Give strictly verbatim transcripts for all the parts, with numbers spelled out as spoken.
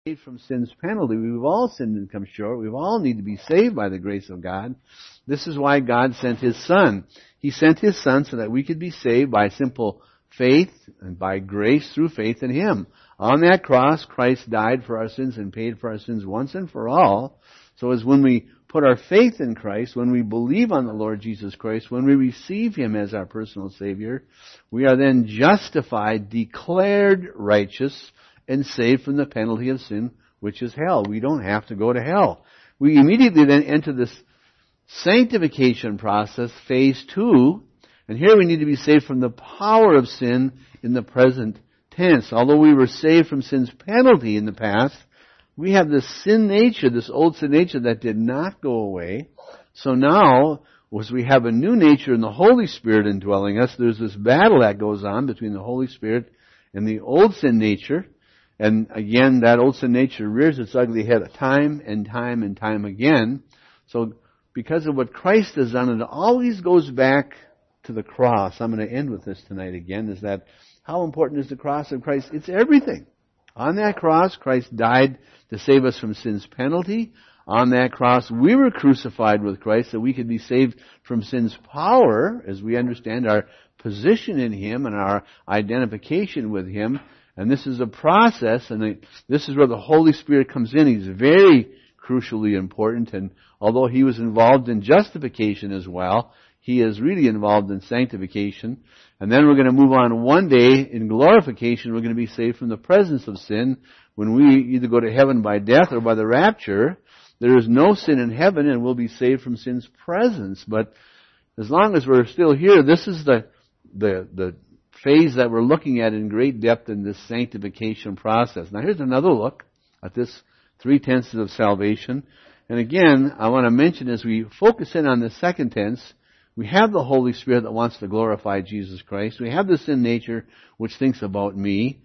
saved from sin's penalty. We've all sinned and come short. We all need to be saved by the grace of God. This is why God sent His Son. He sent His Son so that we could be saved by simple faith and by grace through faith in Him. On that cross, Christ died for our sins and paid for our sins once and for all. So as when we put our faith in Christ, when we believe on the Lord Jesus Christ, when we receive Him as our personal Savior, we are then justified, declared righteous, and saved from the penalty of sin, which is hell. We don't have to go to hell. We immediately then enter this sanctification process, phase two, and here we need to be saved from the power of sin in the present tense. Although we were saved from sin's penalty in the past, we have this sin nature, this old sin nature that did not go away. So now, as we have a new nature in the Holy Spirit indwelling us, there's this battle that goes on between the Holy Spirit and the old sin nature. And again, that old sin nature rears its ugly head time and time and time again. So because of what Christ has done, it always goes back to the cross. I'm going to end with this tonight again, is that how important is the cross of Christ? It's everything. On that cross, Christ died to save us from sin's penalty. On that cross, we were crucified with Christ so we could be saved from sin's power as we understand our position in Him and our identification with Him. And this is a process, and this is where the Holy Spirit comes in. He's very crucially important, and although He was involved in justification as well, He is really involved in sanctification. And then we're going to move on one day in glorification. We're going to be saved from the presence of sin. When we either go to heaven by death or by the rapture, there is no sin in heaven, and we'll be saved from sin's presence. But as long as we're still here, this is the the the phase that we're looking at in great depth in this sanctification process. Now here's another look at this three tenses of salvation. And again, I want to mention as we focus in on the second tense, we have the Holy Spirit that wants to glorify Jesus Christ. We have the sin nature which thinks about me.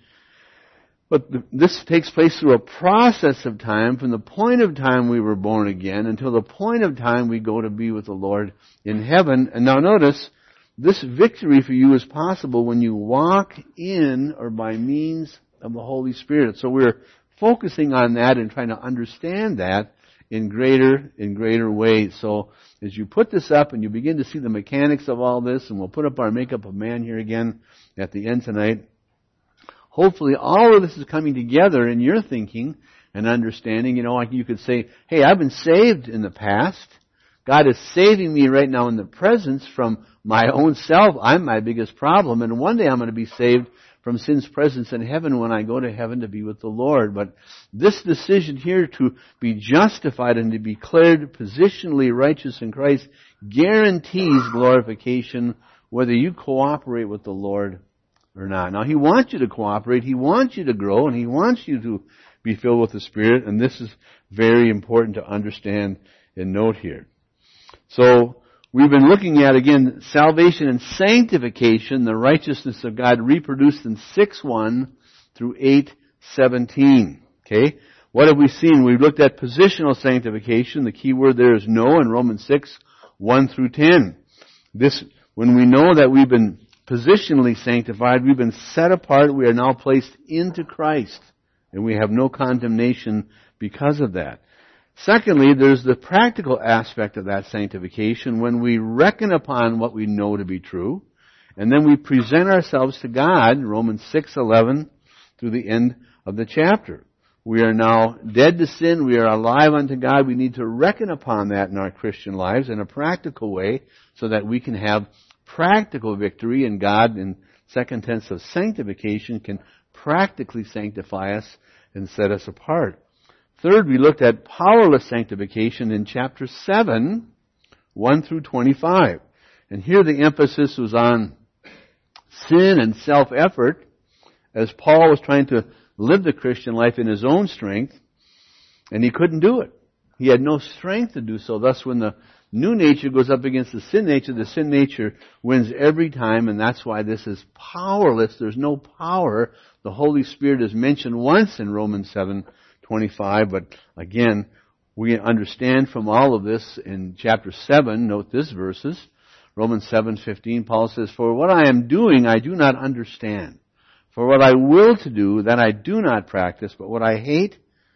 But this takes place through a process of time from the point of time we were born again until the point of time we go to be with the Lord in heaven. And now notice, this victory for you is possible when you walk in or by means of the Holy Spirit. So we're focusing on that and trying to understand that in greater, in greater ways. So as you put this up and you begin to see the mechanics of all this, and we'll put up our makeup of man here again at the end tonight, hopefully all of this is coming together in your thinking and understanding. You know, like you could say, hey, I've been saved in the past. God is saving me right now in the presence from my own self. I'm my biggest problem. And one day I'm going to be saved from sin's presence in heaven when I go to heaven to be with the Lord. But this decision here to be justified and to be declared positionally righteous in Christ guarantees glorification whether you cooperate with the Lord or not. Now He wants you to cooperate. He wants you to grow, and He wants you to be filled with the Spirit. And this is very important to understand and note here. So, we've been looking at, again, salvation and sanctification, the righteousness of God reproduced in six one through eight seventeen. Okay? What have we seen? We've looked at positional sanctification. The key word there is know in Romans six, one through ten. This, when we know that we've been positionally sanctified, we've been set apart, we are now placed into Christ, and we have no condemnation because of that. Secondly, there's the practical aspect of that sanctification when we reckon upon what we know to be true, and then we present ourselves to God, Romans six eleven, through the end of the chapter. We are now dead to sin, we are alive unto God. We need to reckon upon that in our Christian lives in a practical way so that we can have practical victory, and God, in second tense of sanctification, can practically sanctify us and set us apart. Third, we looked at powerless sanctification in chapter seven, one through twenty-five. And here the emphasis was on sin and self-effort as Paul was trying to live the Christian life in his own strength, and he couldn't do it. He had no strength to do so. Thus, when the new nature goes up against the sin nature, the sin nature wins every time, and that's why this is powerless. There's no power. The Holy Spirit is mentioned once in Romans seven twenty-five, but again, we understand from all of this in chapter seven, note this verses, Romans seven fifteen, Paul says, "For what I am doing I do not understand. For what I will to do, that I do not practice, but what I hate,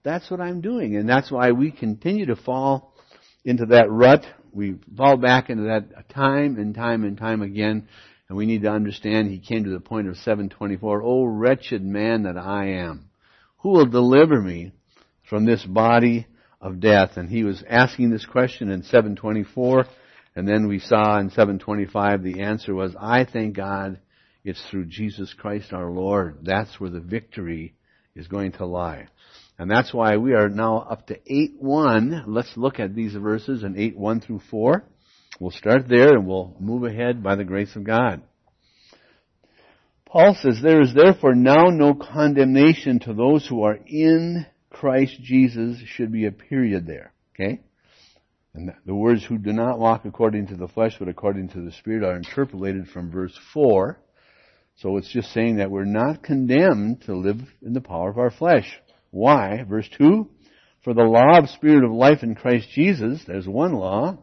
that's what I'm doing. And that's why we continue to fall into that rut. We fall back into that time and time and time again. And we need to understand he came to the point of seven twenty-four. Oh, wretched man that I am. Who will deliver me from this body of death? And he was asking this question in seven twenty-four. And then we saw in seven twenty-five the answer was, I thank God it's through Jesus Christ our Lord. That's where the victory is going to lie. And that's why we are now up to eight one. Let's look at these verses in eight one through four. We'll start there and we'll move ahead by the grace of God. Paul says, there is therefore now no condemnation to those who are in Christ Jesus. Should be a period there. Okay? And the words who do not walk according to the flesh but according to the Spirit are interpolated from verse four. So it's just saying that we're not condemned to live in the power of our flesh. Why? Verse two, for the law of Spirit of life in Christ Jesus, there's one law,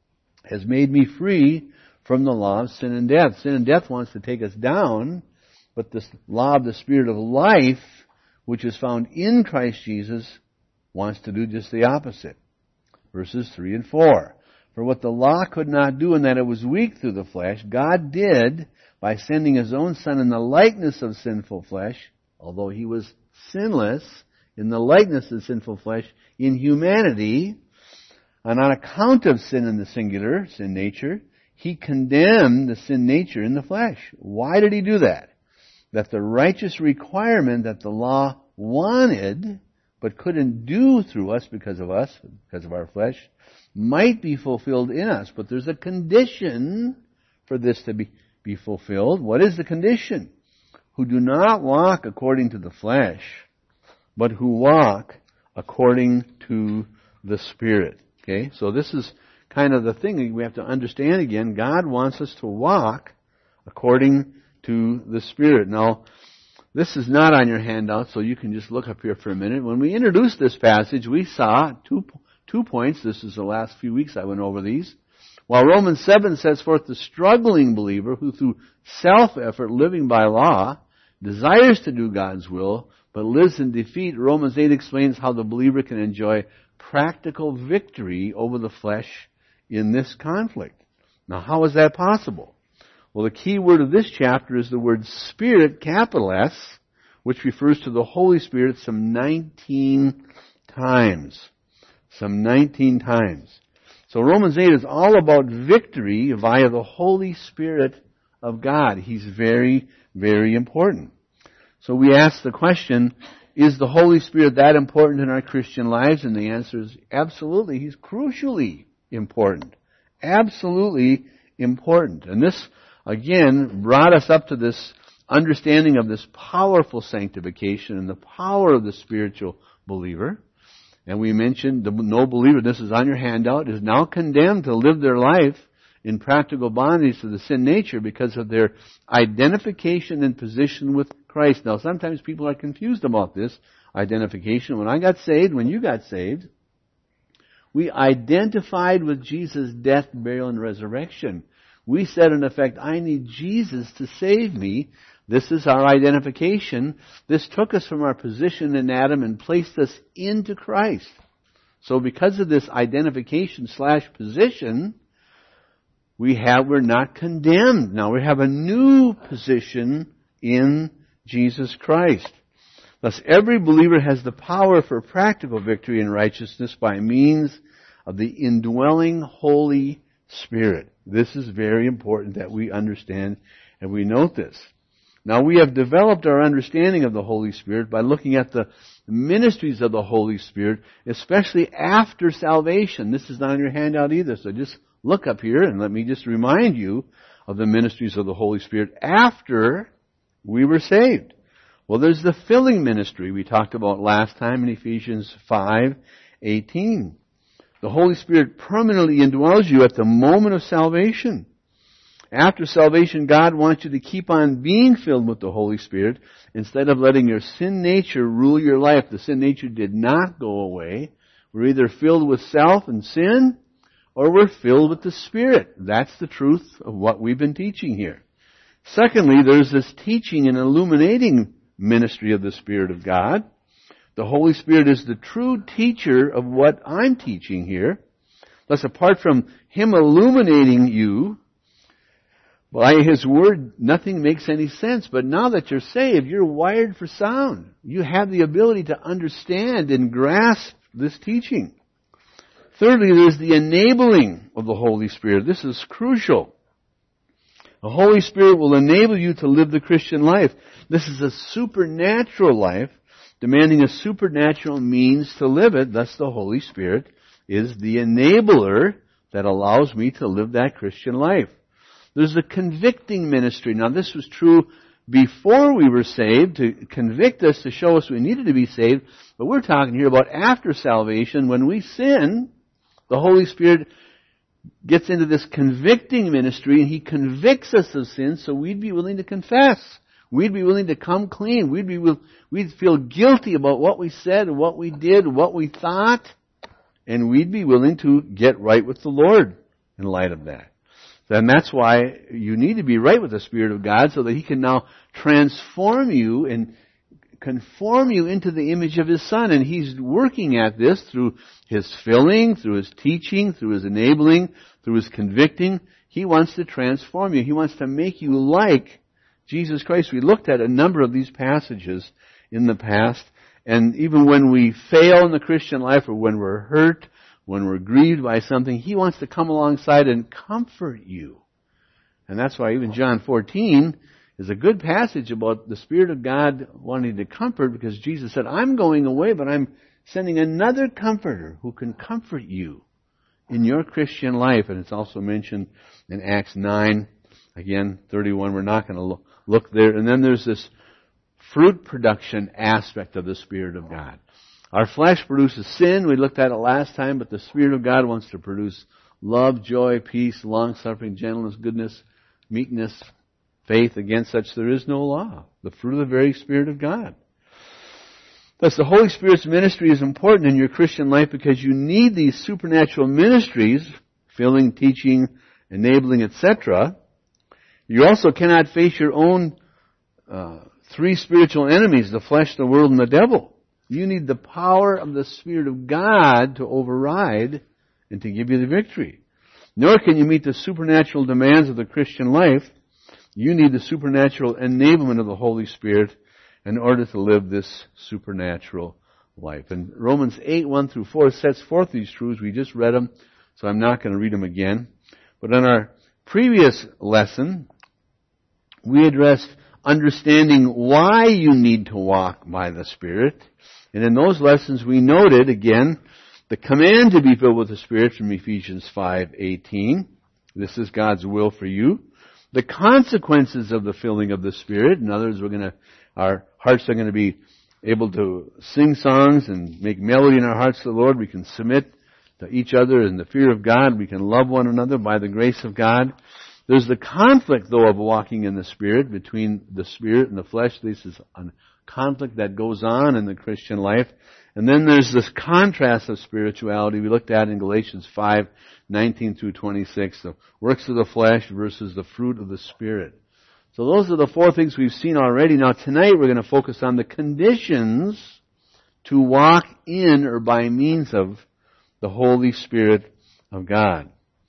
has made me free from the law of sin and death. Sin and death wants to take us down, but this law of the Spirit of life, which is found in Christ Jesus, wants to do just the opposite. Verses three and four. For what the law could not do in that it was weak through the flesh, God did by sending His own Son in the likeness of sinful flesh, although He was sinless, in the likeness of sinful flesh, in humanity, and on account of sin in the singular, sin nature, He condemned the sin nature in the flesh. Why did He do that? That the righteous requirement that the law wanted, but couldn't do through us because of us, because of our flesh, might be fulfilled in us. But there's a condition for this to be, be fulfilled. What is the condition? Who do not walk according to the flesh, but who walk according to the Spirit. Okay, so this is kind of the thing we have to understand again. God wants us to walk according to the Spirit. Now, this is not on your handout, so you can just look up here for a minute. When we introduced this passage, we saw two two points. This is the last few weeks I went over these. While Romans seven sets forth the struggling believer who through self-effort, living by law, desires to do God's will, but lives in defeat, Romans eight explains how the believer can enjoy practical victory over the flesh in this conflict. Now, how is that possible? Well, the key word of this chapter is the word Spirit, capital S, which refers to the Holy Spirit some nineteen times. Some nineteen times. So Romans eight is all about victory via the Holy Spirit of God. He's very, very important. So we ask the question, is the Holy Spirit that important in our Christian lives? And the answer is absolutely. He's crucially important. Absolutely important. And this, again, brought us up to this understanding of this powerful sanctification and the power of the spiritual believer. And we mentioned the no believer, this is on your handout, is now condemned to live their life in practical bondage to the sin nature because of their identification and position with Christ. Now, sometimes people are confused about this identification. When I got saved, when you got saved, we identified with Jesus' death, burial, and resurrection. We said, in effect, I need Jesus to save me. This is our identification. This took us from our position in Adam and placed us into Christ. So because of this identification slash position, we have, we're not condemned. Now we have a new position in Jesus Christ. Thus, every believer has the power for practical victory in righteousness by means of the indwelling Holy Spirit. This is very important that we understand and we note this. Now, we have developed our understanding of the Holy Spirit by looking at the ministries of the Holy Spirit, especially after salvation. This is not on your handout either, so just look up here and let me just remind you of the ministries of the Holy Spirit after we were saved. Well, there's the filling ministry we talked about last time in Ephesians five eighteen. The Holy Spirit permanently indwells you at the moment of salvation. After salvation, God wants you to keep on being filled with the Holy Spirit instead of letting your sin nature rule your life. The sin nature did not go away. We're either filled with self and sin, or we're filled with the Spirit. That's the truth of what we've been teaching here. Secondly, there's this teaching and illuminating ministry of the Spirit of God. The Holy Spirit is the true teacher of what I'm teaching here. Thus, apart from Him illuminating you, by His Word, nothing makes any sense. But now that you're saved, you're wired for sound. You have the ability to understand and grasp this teaching. Thirdly, there's the enabling of the Holy Spirit. This is crucial. The Holy Spirit will enable you to live the Christian life. This is a supernatural life, demanding a supernatural means to live it. Thus, the Holy Spirit is the enabler that allows me to live that Christian life. There's a convicting ministry. Now, this was true before we were saved, to convict us, to show us we needed to be saved. But we're talking here about after salvation. When we sin, the Holy Spirit gets into this convicting ministry, and He convicts us of sin so we'd be willing to confess. We'd be willing to come clean. We'd be, we'd feel guilty about what we said and what we did, what we thought, and we'd be willing to get right with the Lord in light of that. And that's why you need to be right with the Spirit of God, so that He can now transform you and conform you into the image of His Son. And He's working at this through His filling, through His teaching, through His enabling, through His convicting. He wants to transform you. He wants to make you like Jesus Christ. We looked at a number of these passages in the past. And even when we fail in the Christian life, or when we're hurt, when we're grieved by something, He wants to come alongside and comfort you. And that's why even John fourteen is a good passage about the Spirit of God wanting to comfort, because Jesus said, I'm going away, but I'm sending another comforter who can comfort you in your Christian life. And it's also mentioned in Acts nine, again, thirty-one. We're not going to look there. And then there's this fruit production aspect of the Spirit of God. Our flesh produces sin. We looked at it last time, but the Spirit of God wants to produce love, joy, peace, long-suffering, gentleness, goodness, meekness, faith. Against such there is no law. The fruit of the very Spirit of God. Thus, the Holy Spirit's ministry is important in your Christian life, because you need these supernatural ministries, filling, teaching, enabling, et cetera. You also cannot face your own uh, three spiritual enemies, the flesh, the world, and the devil. You need the power of the Spirit of God to override and to give you the victory. Nor can you meet the supernatural demands of the Christian life. You need the supernatural enablement of the Holy Spirit in order to live this supernatural life. And Romans eight, one through four sets forth these truths. We just read them, so I'm not going to read them again. But in our previous lesson, we addressed understanding why you need to walk by the Spirit. And in those lessons we noted, again, the command to be filled with the Spirit from Ephesians five eighteen. This is God's will for you. The consequences of the filling of the Spirit. In other words, we're going to, our hearts are going to be able to sing songs and make melody in our hearts to the Lord. We can submit to each other in the fear of God. We can love one another by the grace of God. There's the conflict, though, of walking in the Spirit between the Spirit and the flesh. This is a conflict that goes on in the Christian life. And then there's this contrast of spirituality we looked at in Galatians five, nineteen through twenty-six, the works of the flesh versus the fruit of the Spirit. So those are the four things we've seen already. Now tonight we're going to focus on the conditions to walk in or by means of the Holy Spirit of God.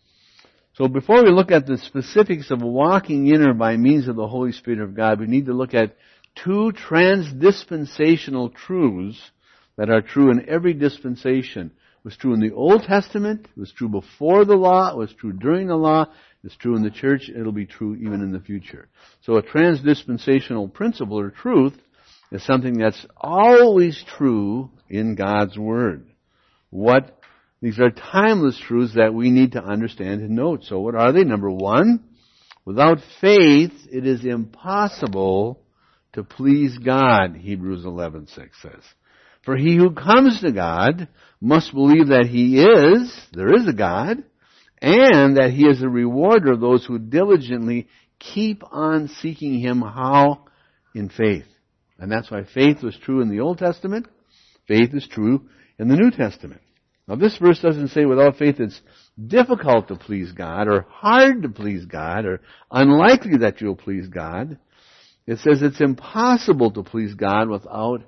So before we look at the specifics of walking in or by means of the Holy Spirit of God, we need to look at two transdispensational truths that are true in every dispensation. It was true in the Old Testament, it was true before the law, it was true during the law, it's true in the church, it'll be true even in the future. So a transdispensational principle or truth is something that's always true in God's Word. What These are timeless truths that we need to understand and note. So what are they? Number one, without faith it is impossible to please God, Hebrews eleven six says. For he who comes to God must believe that He is, there is a God, and that He is a rewarder of those who diligently keep on seeking Him. How? In faith. And that's why faith was true in the Old Testament. Faith is true in the New Testament. Now this verse doesn't say without faith it's difficult to please God, or hard to please God, or unlikely that you'll please God. It says it's impossible to please God without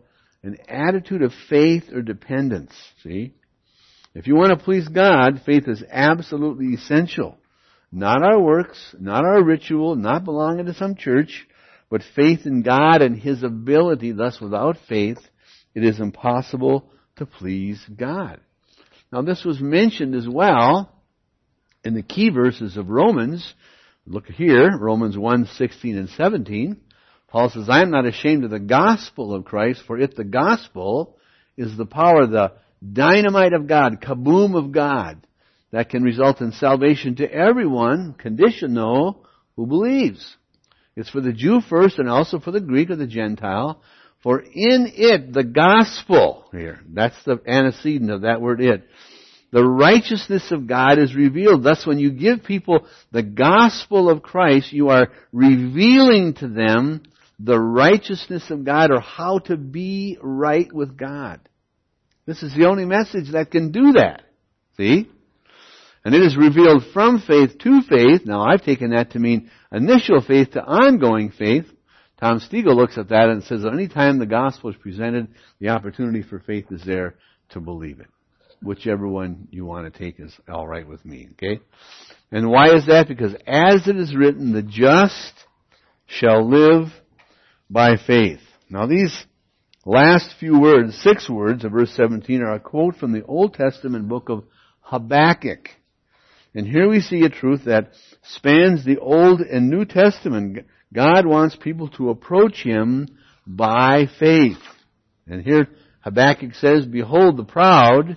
an attitude of faith or dependence. See? If you want to please God, faith is absolutely essential. Not our works, not our ritual, not belonging to some church, but faith in God and His ability. Thus, without faith, it is impossible to please God. Now, this was mentioned as well in the key verses of Romans. Look here, Romans one, sixteen and seventeen. Paul says, I am not ashamed of the gospel of Christ, for if the gospel is the power, the dynamite of God, kaboom of God, that can result in salvation to everyone, condition though, who believes. It's for the Jew first and also for the Greek or the Gentile. For in it, the gospel, here, that's the antecedent of that word it, the righteousness of God is revealed. Thus, when you give people the gospel of Christ, you are revealing to them the righteousness of God, or how to be right with God. This is the only message that can do that. See? And it is revealed from faith to faith. Now, I've taken that to mean initial faith to ongoing faith. Tom Stiegel looks at that and says, any time the gospel is presented, the opportunity for faith is there to believe it. Whichever one you want to take is all right with me, okay? And why is that? Because as it is written, the just shall live by faith. Now, these last few words, six words of verse seventeen, are a quote from the Old Testament book of Habakkuk. And here we see a truth that spans the Old and New Testament. God wants people to approach Him by faith. And here Habakkuk says, behold the proud,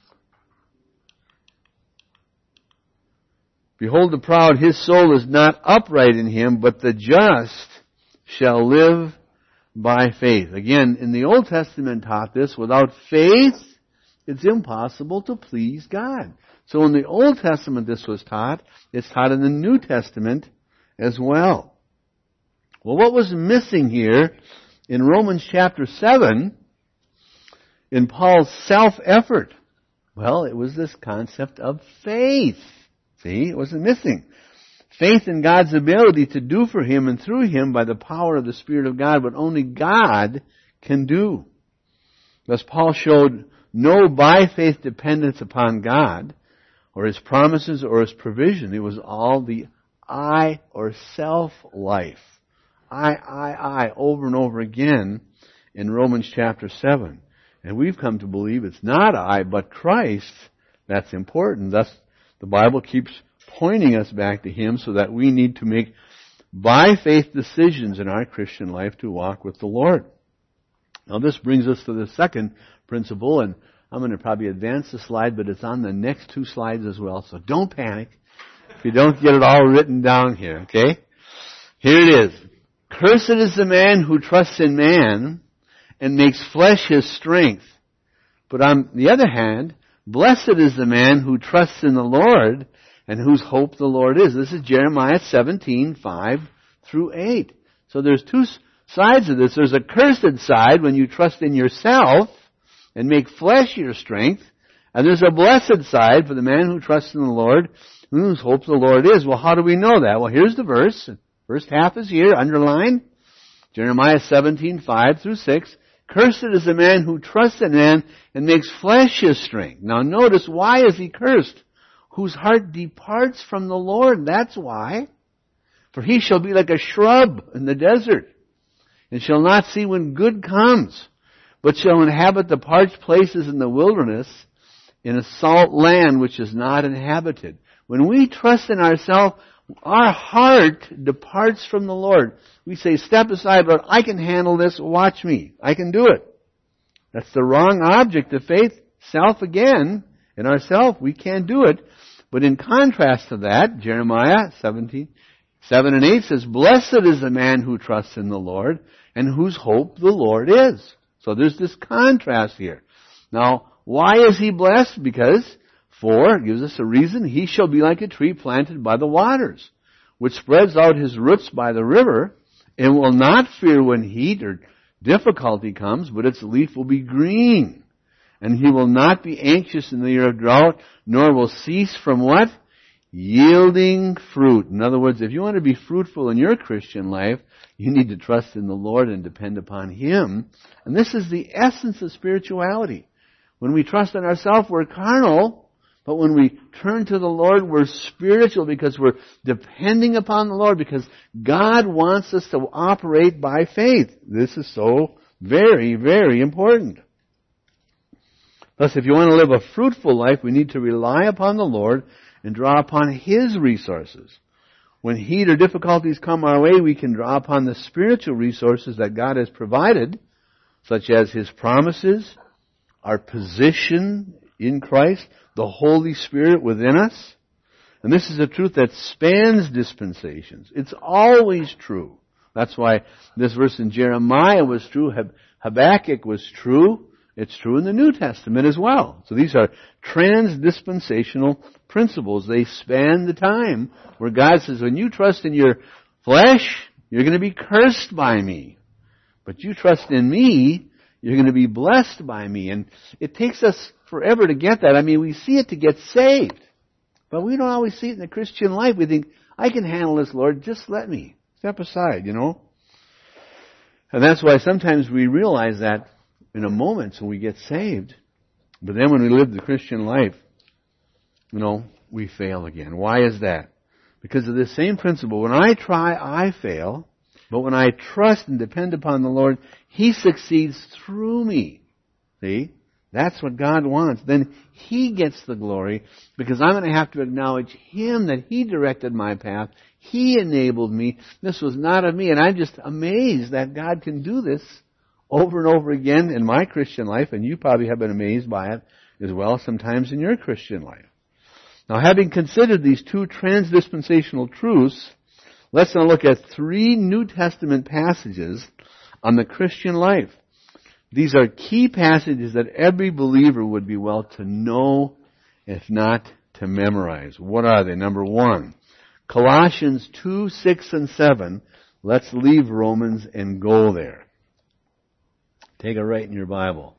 behold the proud, his soul is not upright in him, but the just shall live by faith. Again, in the Old Testament taught this, without faith, it's impossible to please God. So in the Old Testament this was taught, it's taught in the New Testament as well. Well, what was missing here in Romans chapter seven, in Paul's self-effort? Well, it was this concept of faith. See, it wasn't missing. Faith in God's ability to do for him and through him by the power of the Spirit of God, what only God can do. Thus Paul showed no by faith dependence upon God, or His promises, or His provision. It was all the I or self life. I, I, I, over and over again in Romans chapter seven. And we've come to believe it's not I, but Christ that's important. Thus, the Bible keeps pointing us back to Him so that we need to make by faith decisions in our Christian life to walk with the Lord. Now, this brings us to the second principle, and I'm going to probably advance the slide, but it's on the next two slides as well, so don't panic if you don't get it all written down here, okay? Here it is. Cursed is the man who trusts in man and makes flesh his strength. But on the other hand, blessed is the man who trusts in the Lord and whose hope the Lord is. This is Jeremiah seventeen, five through eight. So there's two sides of this. There's a cursed side when you trust in yourself and make flesh your strength. And there's a blessed side for the man who trusts in the Lord, whose hope the Lord is. Well, how do we know that? Well, here's the verse. First half is here, underlined. Jeremiah seventeen, five through six. Cursed is the man who trusts in man and makes flesh his strength. Now notice, why is he cursed? Whose heart departs from the Lord. That's why. For he shall be like a shrub in the desert, and shall not see when good comes, but shall inhabit the parched places in the wilderness, in a salt land which is not inhabited. When we trust in ourselves, our heart departs from the Lord. We say, step aside, Lord, I can handle this, watch me. I can do it. That's the wrong object of faith. Self again, in ourself, we can't do it. But in contrast to that, Jeremiah seventeen, seven and eight says, blessed is the man who trusts in the Lord, and whose hope the Lord is. So there's this contrast here. Now, why is he blessed? Because, for, it gives us a reason, he shall be like a tree planted by the waters, which spreads out his roots by the river, and will not fear when heat or difficulty comes, but its leaf will be green. And he will not be anxious in the year of drought, nor will cease from what? yielding fruit. In other words, if you want to be fruitful in your Christian life, you need to trust in the Lord and depend upon Him. And this is the essence of spirituality. When we trust in ourselves, we're carnal. But when we turn to the Lord, we're spiritual because we're depending upon the Lord, because God wants us to operate by faith. This is so very, very important. Thus, if you want to live a fruitful life, we need to rely upon the Lord and draw upon His resources. When heat or difficulties come our way, we can draw upon the spiritual resources that God has provided, such as His promises, our position in Christ, the Holy Spirit within us. And this is a truth that spans dispensations. It's always true. That's why this verse in Jeremiah was true. Habakkuk was true. It's true in the New Testament as well. So these are trans-dispensational principles. They span the time where God says, when you trust in your flesh, you're going to be cursed by me. But you trust in me, you're going to be blessed by me. And it takes us forever to get that. I mean, we see it to get saved. But we don't always see it in the Christian life. We think, I can handle this, Lord. Just let me. Step aside, you know. And that's why sometimes we realize that in a moment when we get saved. But then when we live the Christian life, you know, we fail again. Why is that? Because of this same principle. When I try, I fail. But when I trust and depend upon the Lord, He succeeds through me. See? That's what God wants. Then He gets the glory, because I'm going to have to acknowledge Him, that He directed my path. He enabled me. This was not of me. And I'm just amazed that God can do this over and over again in my Christian life. And you probably have been amazed by it as well sometimes in your Christian life. Now, having considered these two transdispensational truths, let's now look at three New Testament passages on the Christian life. These are key passages that every believer would be well to know, if not to memorize. What are they? Number one, Colossians two, six, and seven. Let's leave Romans and go there. Take a right in your Bible.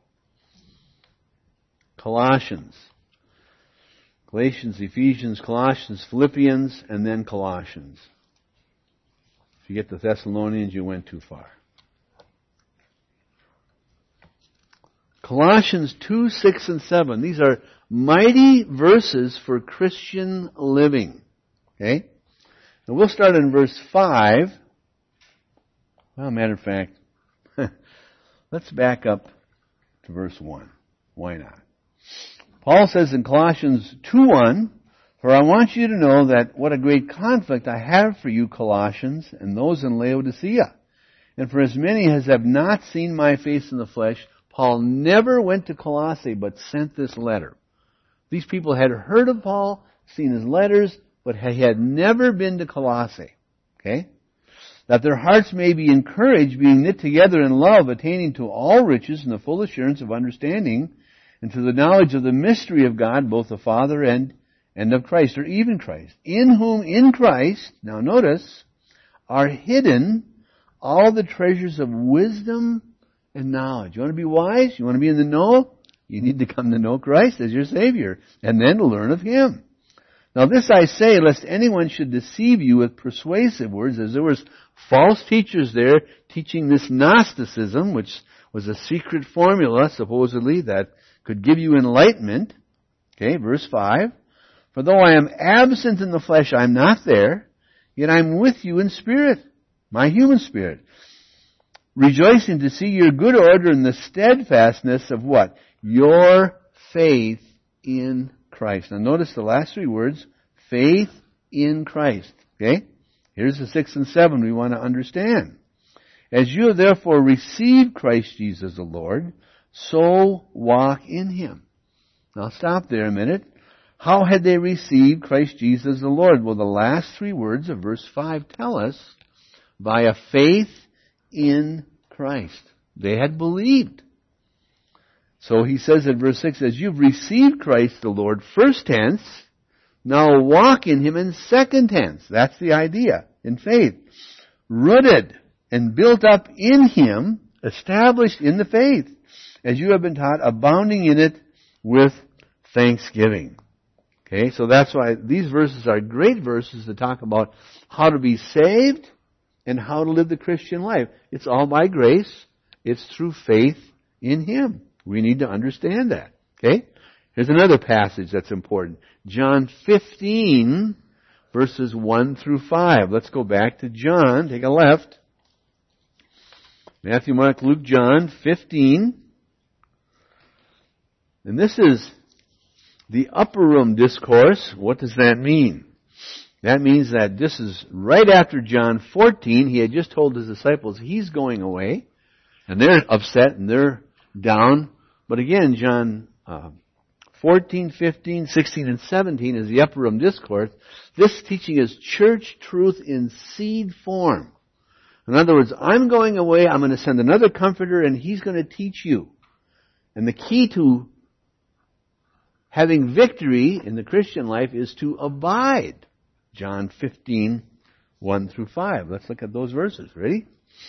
Colossians. Galatians, Ephesians, Colossians, Philippians, and then Colossians. If you get the Thessalonians, you went too far. Colossians two, six, and seven. These are mighty verses for Christian living. Okay? And we'll start in verse five. Well, matter of fact, let's back up to verse one. Why not? Paul says in Colossians two one, for I want you to know that what a great conflict I have for you, Colossians, and those in Laodicea. And for as many as have not seen my face in the flesh, Paul never went to Colossae but sent this letter. These people had heard of Paul, seen his letters, but he had never been to Colossae. Okay? That their hearts may be encouraged, being knit together in love, attaining to all riches and the full assurance of understanding, and to the knowledge of the mystery of God, both the Father and, and of Christ, or even Christ, in whom, in Christ, now notice, are hidden all the treasures of wisdom and knowledge. You want to be wise? You want to be in the know? You need to come to know Christ as your Savior, and then to learn of Him. Now this I say, lest anyone should deceive you with persuasive words, as there was false teachers there teaching this Gnosticism, which was a secret formula, supposedly, that could give you enlightenment. Okay, verse five. For though I am absent in the flesh, I am not there, yet I am with you in spirit, my human spirit, rejoicing to see your good order and the steadfastness of what? Your faith in Christ. Now notice the last three words, faith in Christ. Okay? Here's the six and seven we want to understand. As you have therefore received Christ Jesus the Lord, so walk in Him. Now stop there a minute. How had they received Christ Jesus the Lord? Well, the last three words of verse five tell us, via faith in Christ. They had believed. So he says in verse six, as you've received Christ the Lord, first tense, now walk in Him in second tense. That's the idea, in faith. Rooted and built up in Him, established in the faith, as you have been taught, abounding in it with thanksgiving. Okay, so that's why these verses are great verses to talk about how to be saved and how to live the Christian life. It's all by grace. It's through faith in Him. We need to understand that. Okay? Here's another passage that's important. John fifteen, verses one through five. Let's go back to John. Take a left. Matthew, Mark, Luke, John fifteen. And this is the upper room discourse. What does that mean? That means that this is right after John fourteen. He had just told His disciples He's going away. And they're upset and they're down. But again, John uh, fourteen, fifteen, sixteen, and seventeen is the upper room discourse. This teaching is church truth in seed form. In other words, I'm going away, I'm going to send another comforter, and He's going to teach you. And the key to having victory in the Christian life is to abide. John fifteen, one through five. Let's look at those verses. Ready?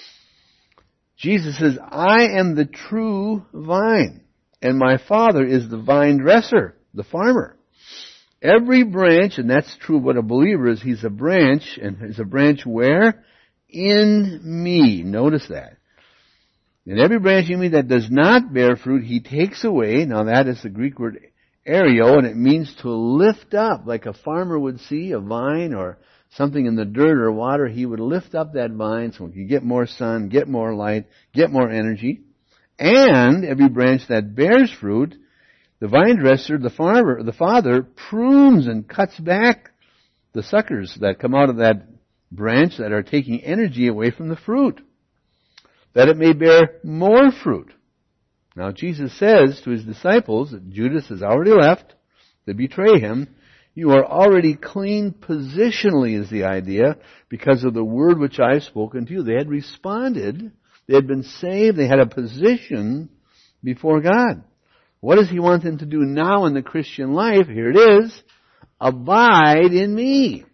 Jesus says, I am the true vine, and my Father is the vine dresser, the farmer. Every branch, and that's true of what a believer is, he's a branch, and he's a branch where? In me. Notice that. And every branch in me that does not bear fruit, He takes away. Now that is the Greek word aereo, and it means to lift up, like a farmer would see a vine or something in the dirt or water. He would lift up that vine so he could get more sun, get more light, get more energy. And every branch that bears fruit, the vine dresser, the farmer, the father, prunes and cuts back the suckers that come out of that branch that are taking energy away from the fruit, that it may bear more fruit. Now Jesus says to His disciples, that Judas has already left to betray Him, you are already clean positionally is the idea, because of the word which I have spoken to you. They had responded. They had been saved. They had a position before God. What does He want them to do now in the Christian life? Here it is. Abide in me,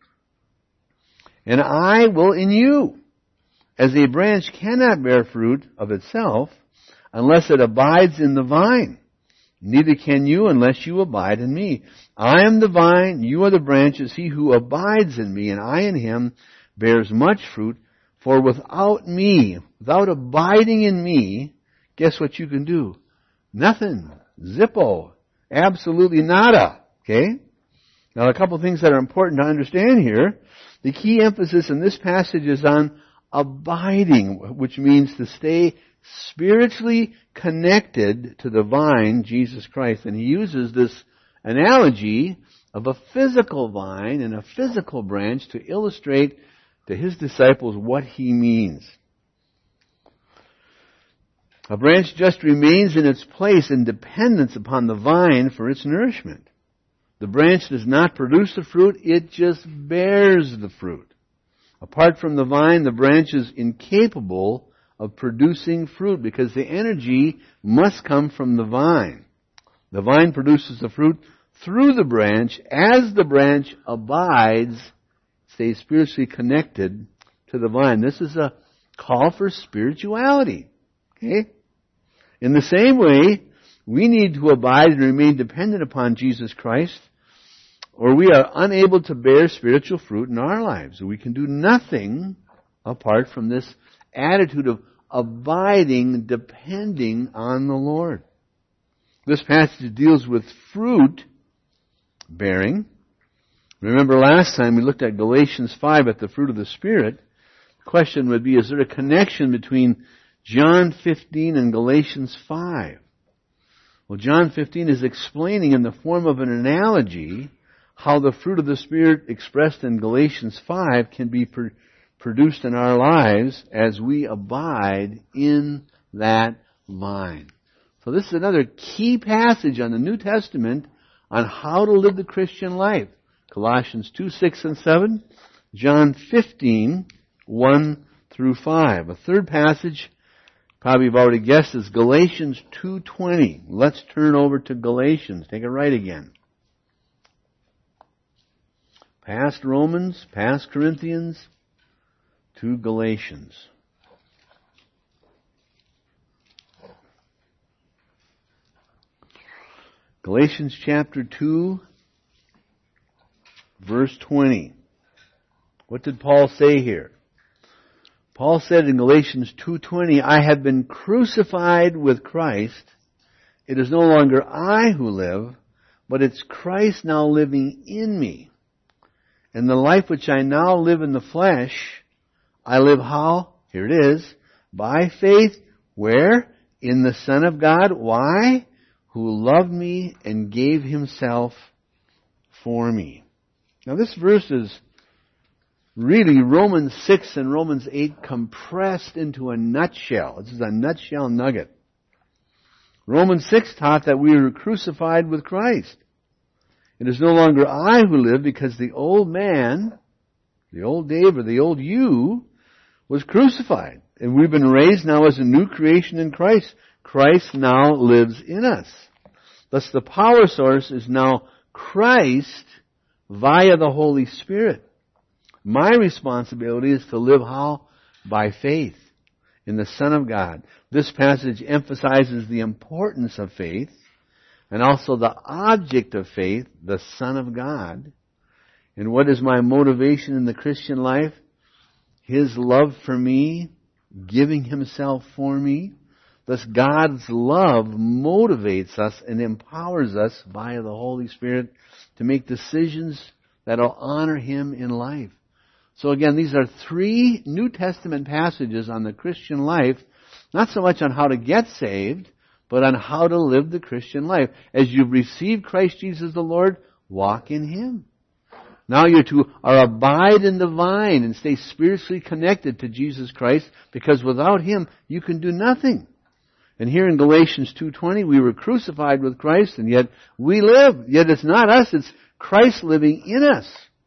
and I will in you. As a branch cannot bear fruit of itself unless it abides in the vine, neither can you unless you abide in me. I am the vine, you are the branches. He who abides in me and I in him bears much fruit. For without me, without abiding in me, guess what you can do? Nothing. Zippo. Absolutely nada. Okay? Now a couple of things that are important to understand here. The key emphasis in this passage is on abiding, which means to stay spiritually connected to the vine, Jesus Christ. And He uses this analogy of a physical vine and a physical branch to illustrate to His disciples what He means. A branch just remains in its place in dependence upon the vine for its nourishment. The branch does not produce the fruit, it just bears the fruit. Apart from the vine, the branch is incapable of producing fruit because the energy must come from the vine. The vine produces the fruit through the branch as the branch abides, stays spiritually connected to the vine. This is a call for spirituality. Okay? In the same way, we need to abide and remain dependent upon Jesus Christ, or we are unable to bear spiritual fruit in our lives. We can do nothing apart from this attitude of abiding, depending on the Lord. This passage deals with fruit bearing. Remember last time we looked at Galatians five at the fruit of the Spirit. The question would be, is there a connection between John fifteen and Galatians five? Well, John fifteen is explaining in the form of an analogy how the fruit of the Spirit expressed in Galatians five can be pr- produced in our lives as we abide in that vine. So this is another key passage on the New Testament on how to live the Christian life. Colossians two, six, and seven. John fifteen, one through five. A third passage, probably you've already guessed, is Galatians two twenty. Let's turn over to Galatians. Take it right again. Past Romans, past Corinthians, to Galatians. Galatians chapter two, verse twenty. What did Paul say here? Paul said in Galatians two twenty, I have been crucified with Christ. It is no longer I who live, but it's Christ now living in me. And the life which I now live in the flesh, I live how? Here it is. By faith. Where? In the Son of God. Why? Who loved me and gave himself for me. Now this verse is really Romans six and Romans eight compressed into a nutshell. This is a nutshell nugget. Romans six taught that we were crucified with Christ. It is no longer I who live, because the old man, the old Dave or the old you, was crucified. And we've been raised now as a new creation in Christ. Christ now lives in us. Thus the power source is now Christ via the Holy Spirit. My responsibility is to live how? By faith in the Son of God. This passage emphasizes the importance of faith and also the object of faith, the Son of God. And what is my motivation in the Christian life? His love for me, giving himself for me. Thus God's love motivates us and empowers us via the Holy Spirit to make decisions that will honor him in life. So again, these are three New Testament passages on the Christian life, not so much on how to get saved, but on how to live the Christian life. As you've received Christ Jesus the Lord, walk in him. Now you're to are abide in the vine and stay spiritually connected to Jesus Christ, because without him you can do nothing. And here in Galatians two twenty, we were crucified with Christ, and yet we live. Yet it's not us, it's Christ living in us.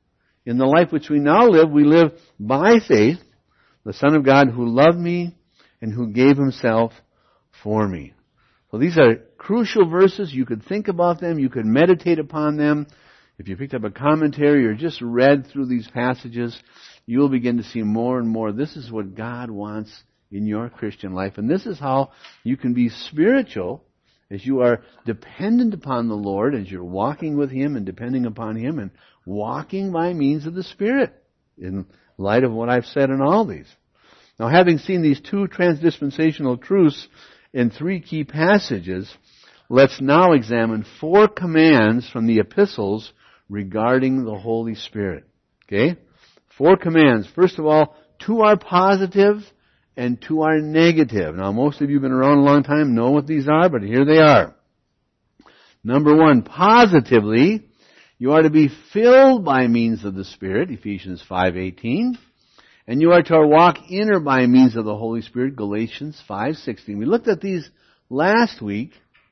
In the life which we now live, we live by faith, the Son of God who loved me and who gave himself for me. So these are crucial verses. You could think about them. You could meditate upon them. If you picked up a commentary or just read through these passages, you'll begin to see more and more. This is what God wants in your Christian life. And this is how you can be spiritual as you are dependent upon the Lord, as you're walking with him and depending upon him and walking by means of the Spirit in light of what I've said in all these. Now, having seen these two transdispensational truths in three key passages, let's now examine four commands from the epistles regarding the Holy Spirit. Okay? Four commands. First of all, two are positive and two are negative. Now, most of you have been around a long time, know what these are, but here they are. Number one, positively, you are to be filled by means of the Spirit, Ephesians five eighteen. And you are to walk in or by means of the Holy Spirit, Galatians five sixteen. We looked at these last week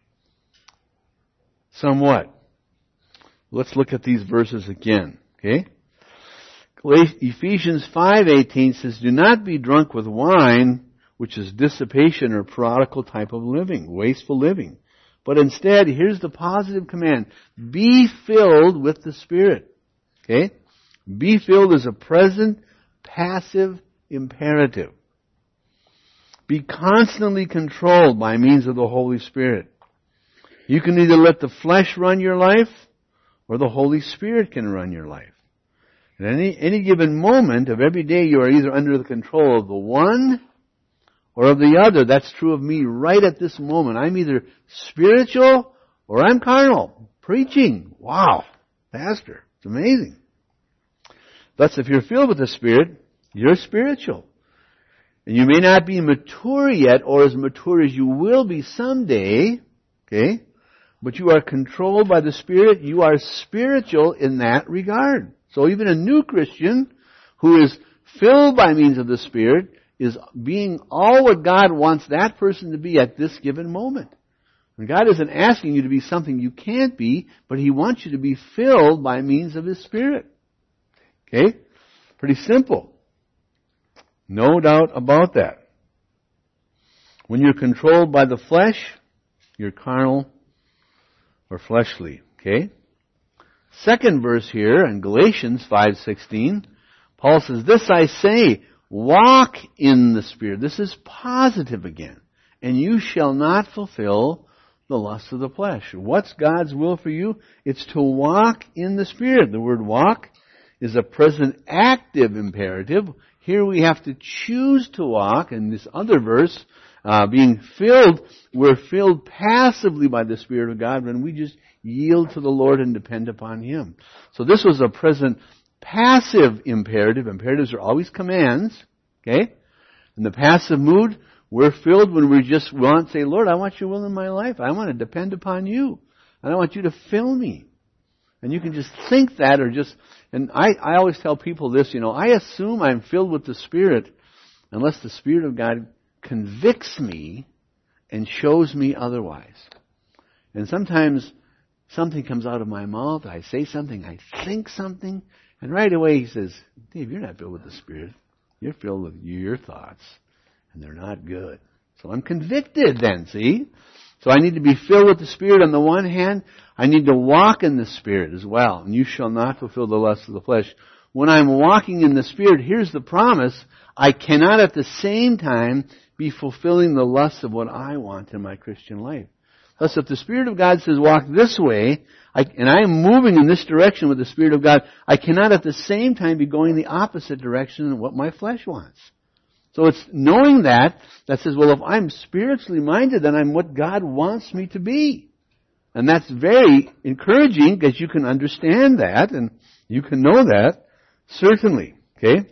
somewhat. Let's look at these verses again. Okay? Ephesians five eighteen says, do not be drunk with wine, which is dissipation or prodigal type of living, wasteful living. But instead, here's the positive command. Be filled with the Spirit. Okay? Be filled is a present, passive imperative. Be constantly controlled by means of the Holy Spirit. You can either let the flesh run your life, or the Holy Spirit can run your life. At any, any given moment of every day, you are either under the control of the one or of the other. That's true of me right at this moment. I'm either spiritual or I'm carnal. Preaching. Wow. Pastor. It's amazing. Thus, if you're filled with the Spirit, you're spiritual. And you may not be mature yet, or as mature as you will be someday, okay? But you are controlled by the Spirit. You are spiritual in that regard. So even a new Christian who is filled by means of the Spirit is being all what God wants that person to be at this given moment. And God isn't asking you to be something you can't be, but He wants you to be filled by means of His Spirit. Okay? Pretty simple. No doubt about that. When you're controlled by the flesh, you're carnal or fleshly. Okay? Second verse here in Galatians five sixteen, Paul says, this I say, walk in the Spirit. This is positive again. And you shall not fulfill the lust of the flesh. What's God's will for you? It's to walk in the Spirit. The word walk is a present active imperative. Here we have to choose to walk. In this other verse, uh, being filled, we're filled passively by the Spirit of God when we just yield to the Lord and depend upon Him. So this was a present passive imperative. Imperatives are always commands. Okay? In the passive mood, we're filled when we just want to say, Lord, I want your will in my life. I want to depend upon you. And I want you to fill me. And you can just think that or just, and I, I always tell people this, you know, I assume I'm filled with the Spirit unless the Spirit of God convicts me and shows me otherwise. And sometimes something comes out of my mouth, I say something, I think something, and right away He says, Dave, you're not filled with the Spirit. You're filled with your thoughts, and they're not good. So I'm convicted then, see? So I need to be filled with the Spirit on the one hand. I need to walk in the Spirit as well. And you shall not fulfill the lust of the flesh. When I'm walking in the Spirit, here's the promise. I cannot at the same time be fulfilling the lust of what I want in my Christian life. Thus, if the Spirit of God says walk this way, I, and I am moving in this direction with the Spirit of God, I cannot at the same time be going the opposite direction of what my flesh wants. So it's knowing that, that says, well, if I'm spiritually minded, then I'm what God wants me to be. And that's very encouraging because you can understand that and you can know that, certainly. Okay?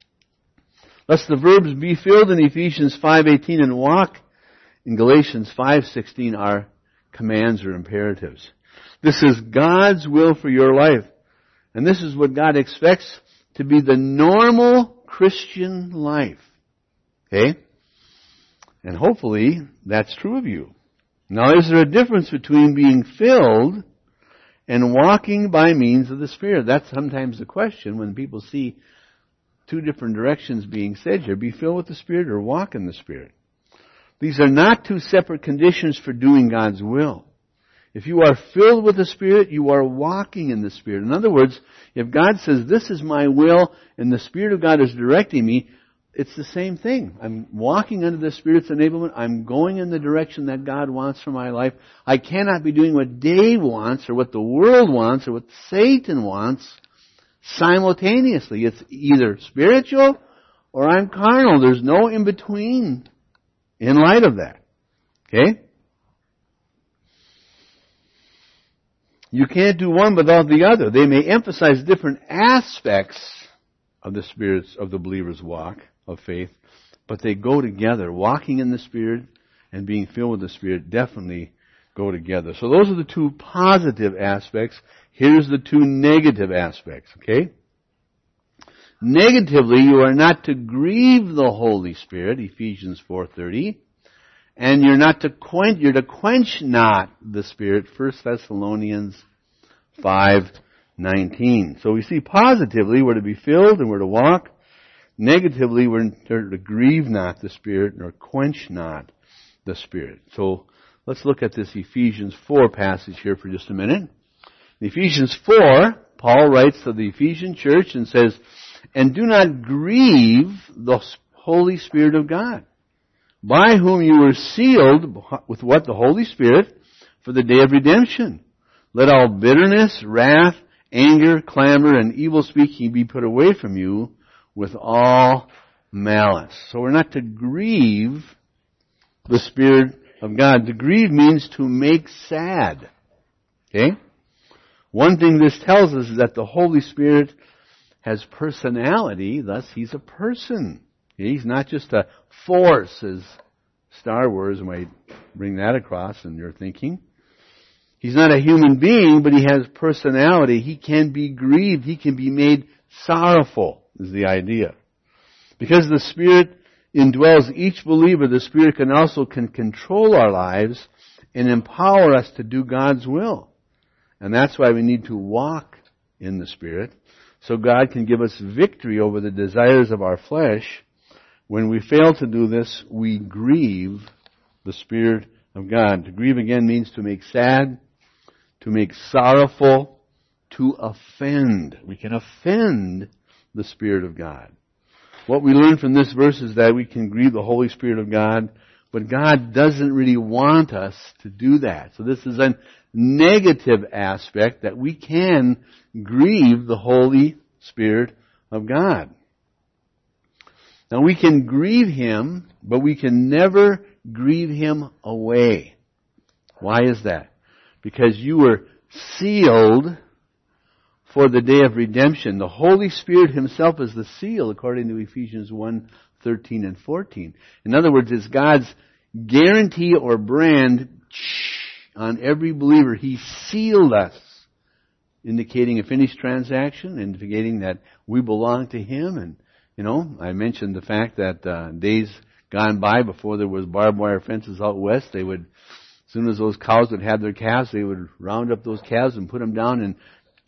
Thus the verbs be filled in Ephesians five eighteen and walk in Galatians five sixteen are commands or imperatives. This is God's will for your life. And this is what God expects to be the normal Christian life. Okay? And hopefully that's true of you. Now is there a difference between being filled and walking by means of the Spirit? That's sometimes the question when people see two different directions being said here. Be filled with the Spirit or walk in the Spirit. These are not two separate conditions for doing God's will. If you are filled with the Spirit, you are walking in the Spirit. In other words, if God says, this is my will, and the Spirit of God is directing me, it's the same thing. I'm walking under the Spirit's enablement. I'm going in the direction that God wants for my life. I cannot be doing what Dave wants or what the world wants or what Satan wants simultaneously. It's either spiritual or I'm carnal. There's no in between in light of that. Okay? You can't do one without the other. They may emphasize different aspects of the Spirit's, of the believer's walk of faith, but they go together. Walking in the Spirit and being filled with the Spirit definitely go together. So those are the two positive aspects. Here's the two negative aspects, okay? Negatively, you are not to grieve the Holy Spirit, Ephesians four thirty, and you're not to quench, you're to quench not the Spirit, First Thessalonians five nineteen. So we see positively we're to be filled and we're to walk. Negatively, we're to grieve not the Spirit nor quench not the Spirit. So let's look at this Ephesians four passage here for just a minute. In Ephesians four, Paul writes to the Ephesian church and says, and do not grieve the Holy Spirit of God, by whom you were sealed with what? The Holy Spirit for the day of redemption. Let all bitterness, wrath, anger, clamor, and evil speaking be put away from you with all malice. So we're not to grieve the Spirit of God. To grieve means to make sad. Okay? One thing this tells us is that the Holy Spirit has personality, thus He's a person. He's not just a force, as Star Wars might bring that across in your thinking. He's not a human being, but He has personality. He can be grieved. He can be made sorrowful, is the idea. Because the Spirit indwells each believer, the Spirit can also can control our lives and empower us to do God's will. And that's why we need to walk in the Spirit, so God can give us victory over the desires of our flesh. When we fail to do this, we grieve the Spirit of God. To grieve again means to make sad, to make sorrowful, to offend. We can offend the Spirit of God. What we learn from this verse is that we can grieve the Holy Spirit of God But God doesn't really want us to do that. So this is a negative aspect that we can grieve the Holy Spirit of God. Now we can grieve Him, but we can never grieve Him away. Why is that? Because you were sealed for the day of redemption. The Holy Spirit Himself is the seal, according to Ephesians one, thirteen and fourteen. In other words, it's God's guarantee or brand on every believer. He sealed us, indicating a finished transaction, indicating that we belong to Him. And, you know, I mentioned the fact that uh, days gone by before there was barbed wire fences out west, they would, as soon as those cows would have their calves, they would round up those calves and put them down and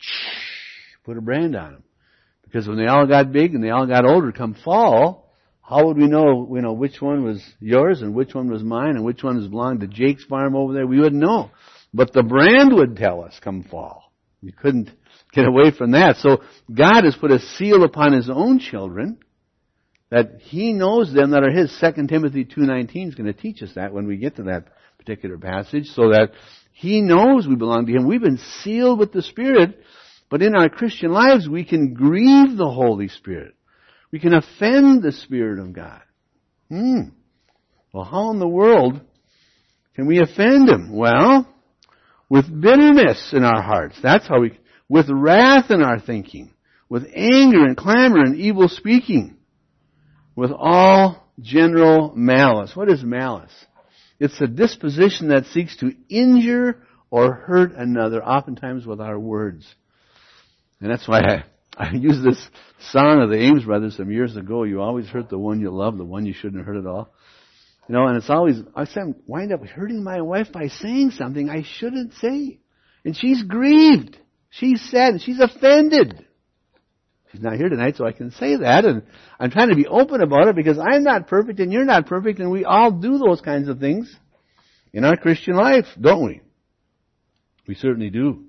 put a brand on them. Because when they all got big and they all got older, come fall, how would we know, you know, which one was yours and which one was mine and which one was belonged to Jake's farm over there? We wouldn't know. But the brand would tell us come fall. You couldn't get away from that. So God has put a seal upon His own children that He knows them that are His. Second Timothy two nineteen is going to teach us that when we get to that particular passage, so that He knows we belong to Him. We've been sealed with the Spirit, but in our Christian lives we can grieve the Holy Spirit. We can offend the Spirit of God. Hmm. Well, how in the world can we offend Him? Well, with bitterness in our hearts. That's how we, with wrath in our thinking, with anger and clamor and evil speaking, with all general malice. What is malice? It's a disposition that seeks to injure or hurt another, oftentimes with our words. And that's why I, I used this song of the Ames Brothers some years ago. You always hurt the one you love, the one you shouldn't hurt at all. You know, and it's always, I wind up hurting my wife by saying something I shouldn't say. And she's grieved. She's sad and she's offended. She's not here tonight, so I can say that. And I'm trying to be open about it because I'm not perfect and you're not perfect, and we all do those kinds of things in our Christian life, don't we? We certainly do.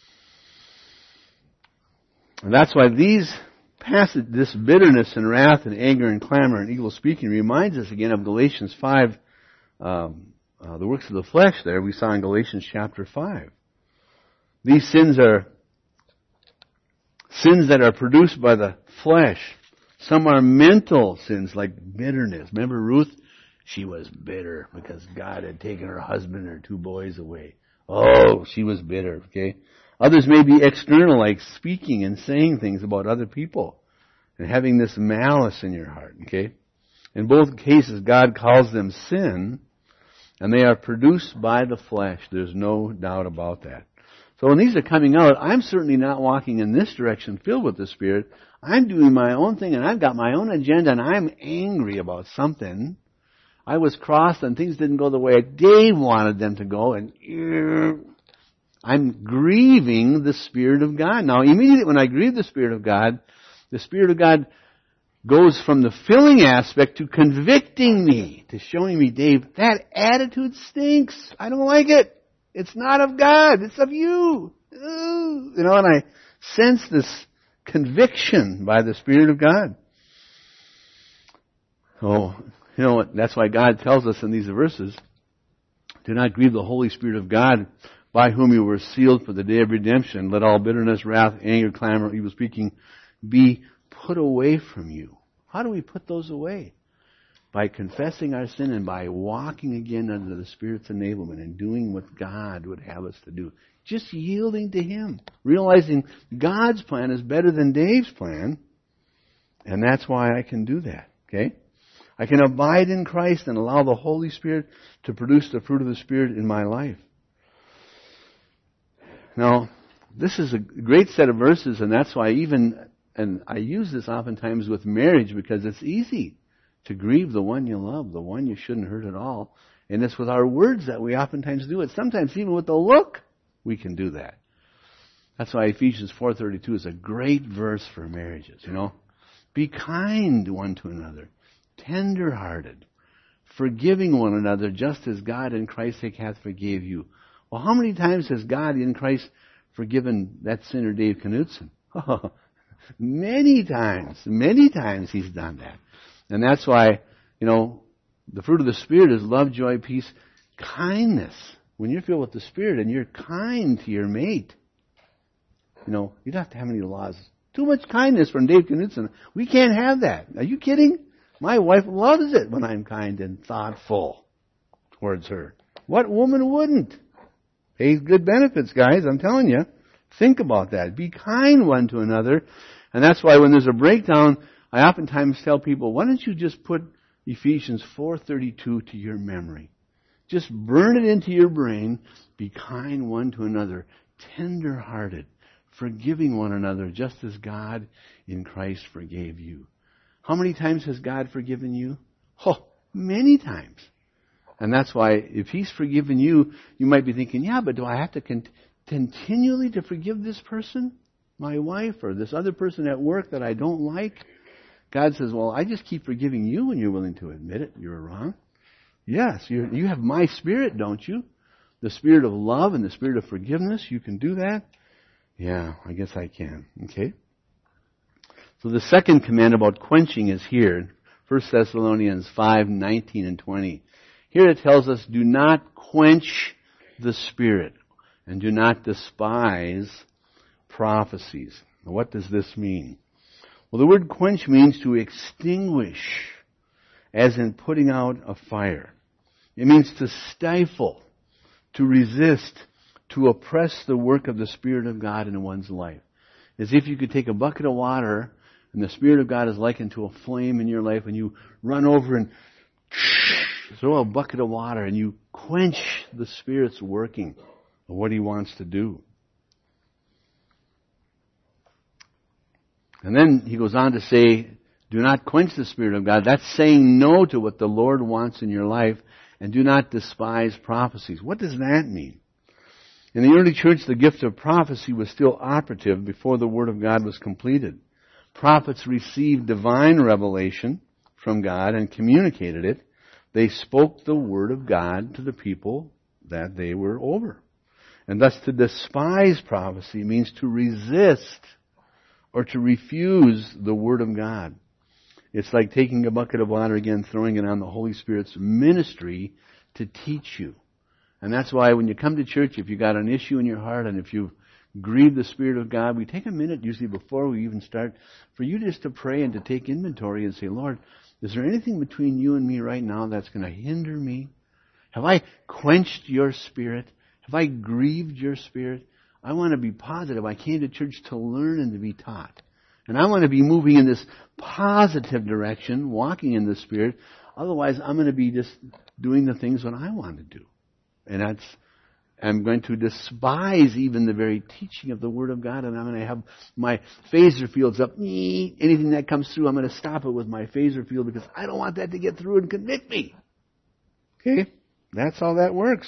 And that's why these passage, this bitterness and wrath and anger and clamor and evil speaking reminds us again of Galatians five, um, uh, the works of the flesh there we saw in Galatians chapter five. These sins are sins that are produced by the flesh. Some are mental sins like bitterness. Remember Ruth? She was bitter because God had taken her husband and her two boys away. Oh, she was bitter, okay? Others may be external, like speaking and saying things about other people and having this malice in your heart, okay? In both cases, God calls them sin, and they are produced by the flesh. There's no doubt about that. So when these are coming out, I'm certainly not walking in this direction filled with the Spirit. I'm doing my own thing, and I've got my own agenda, and I'm angry about something. I was crossed, and things didn't go the way Dave wanted them to go, and I'm grieving the Spirit of God. Now, immediately when I grieve the Spirit of God, the Spirit of God goes from the filling aspect to convicting me, to showing me, Dave, that attitude stinks. I don't like it. It's not of God. It's of you. Ooh. You know, and I sense this conviction by the Spirit of God. Oh, you know what? That's why God tells us in these verses, do not grieve the Holy Spirit of God, by whom you were sealed for the day of redemption. Let all bitterness, wrath, anger, clamor, evil speaking be put away from you. How do we put those away? By confessing our sin and by walking again under the Spirit's enablement and doing what God would have us to do. Just yielding to Him. Realizing God's plan is better than Dave's plan. And that's why I can do that. Okay? I can abide in Christ and allow the Holy Spirit to produce the fruit of the Spirit in my life. Now, this is a great set of verses, and that's why even, and I use this oftentimes with marriage because it's easy to grieve the one you love, the one you shouldn't hurt at all. And it's with our words that we oftentimes do it. Sometimes even with the look, we can do that. That's why Ephesians four thirty-two is a great verse for marriages, you know. Be kind one to another, tender-hearted, forgiving one another, just as God in Christ hath forgave you. Well, how many times has God in Christ forgiven that sinner Dave Knutson? Oh, many times. Many times He's done that. And that's why, you know, The fruit of the Spirit is love, joy, peace, kindness. When you're filled with the Spirit and you're kind to your mate, you know, you don't have to have any laws. Too much kindness from Dave Knudsen. We can't have that. Are you kidding? My wife loves it when I'm kind and thoughtful towards her. What woman wouldn't? Pays good benefits, guys. I'm telling you. Think about that. Be kind one to another. And that's why when there's a breakdown, I oftentimes tell people, why don't you just put Ephesians four thirty-two to your memory? Just burn it into your brain. Be kind one to another. Tender-hearted. Forgiving one another just as God in Christ forgave you. How many times has God forgiven you? Oh, many times. And that's why if He's forgiven you, you might be thinking, yeah, but do I have to con- continually to forgive this person? My wife or this other person at work that I don't like? God says, well, I just keep forgiving you when you're willing to admit it. You're wrong. Yes, you're, you have my Spirit, don't you? The Spirit of love and the Spirit of forgiveness. You can do that? Yeah, I guess I can. Okay. So the second command about quenching is here. First Thessalonians five, nineteen and twenty. Here it tells us, do not quench the Spirit and do not despise prophecies. Now, what does this mean? Well, the word quench means to extinguish, as in putting out a fire. It means to stifle, to resist, to oppress the work of the Spirit of God in one's life. As if you could take a bucket of water and the Spirit of God is likened to a flame in your life and you run over and throw a bucket of water and you quench the Spirit's working of what He wants to do. And then he goes on to say, do not quench the Spirit of God. That's saying no to what the Lord wants in your life, and do not despise prophecies. What does that mean? In the early church, the gift of prophecy was still operative before the Word of God was completed. Prophets received divine revelation from God and communicated it. They spoke the Word of God to the people that they were over. And thus to despise prophecy means to resist or to refuse the Word of God. It's like taking a bucket of water again, throwing it on the Holy Spirit's ministry to teach you. And that's why when you come to church, if you got an issue in your heart and if you've grieved the Spirit of God, we take a minute usually before we even start for you just to pray and to take inventory and say, Lord, is there anything between you and me right now that's going to hinder me? Have I quenched your Spirit? Have I grieved your Spirit? I want to be positive. I came to church to learn and to be taught. And I want to be moving in this positive direction, walking in the Spirit. Otherwise, I'm going to be just doing the things that I want to do. And that's, I'm going to despise even the very teaching of the Word of God, and I'm going to have my phaser fields up. Anything that comes through, I'm going to stop it with my phaser field because I don't want that to get through and convict me. Okay? That's how that works.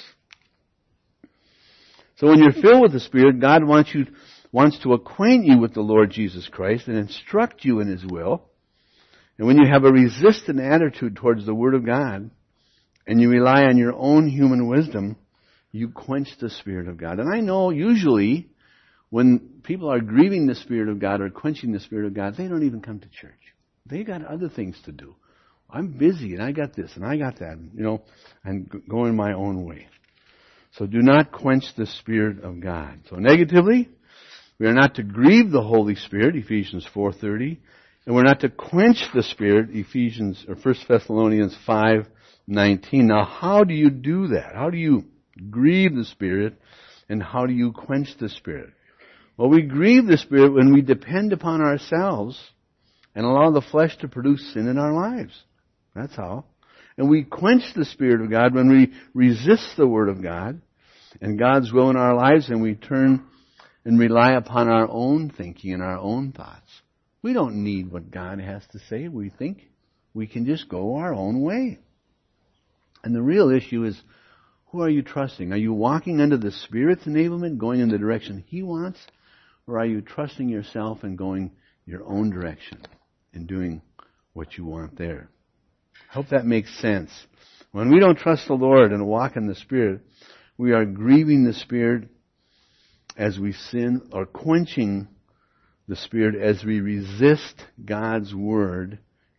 So when you're filled with the Spirit, God wants you, wants to acquaint you with the Lord Jesus Christ and instruct you in His will. And when you have a resistant attitude towards the Word of God, and you rely on your own human wisdom, you quench the Spirit of God. And I know usually when people are grieving the Spirit of God or quenching the Spirit of God, they don't even come to church. They got other things to do. I'm busy and I got this and I got that, you know, and going my own way. So do not quench the Spirit of God. So negatively, we are not to grieve the Holy Spirit, Ephesians four thirty, and we're not to quench the Spirit, Ephesians or First Thessalonians five nineteen. Now, how do you do that? How do you grieve the Spirit, and how do you quench the Spirit? Well, we grieve the Spirit when we depend upon ourselves and allow the flesh to produce sin in our lives. That's how. And we quench the Spirit of God when we resist the Word of God and God's will in our lives, and we turn and rely upon our own thinking and our own thoughts. We don't need what God has to say. We think we can just go our own way. And the real issue is, who are you trusting? Are you walking under the Spirit's enablement, going in the direction He wants? Or are you trusting yourself and going your own direction and doing what you want there? I hope that makes sense. When we don't trust the Lord and walk in the Spirit, we are grieving the Spirit as we sin, or quenching the Spirit as we resist God's Word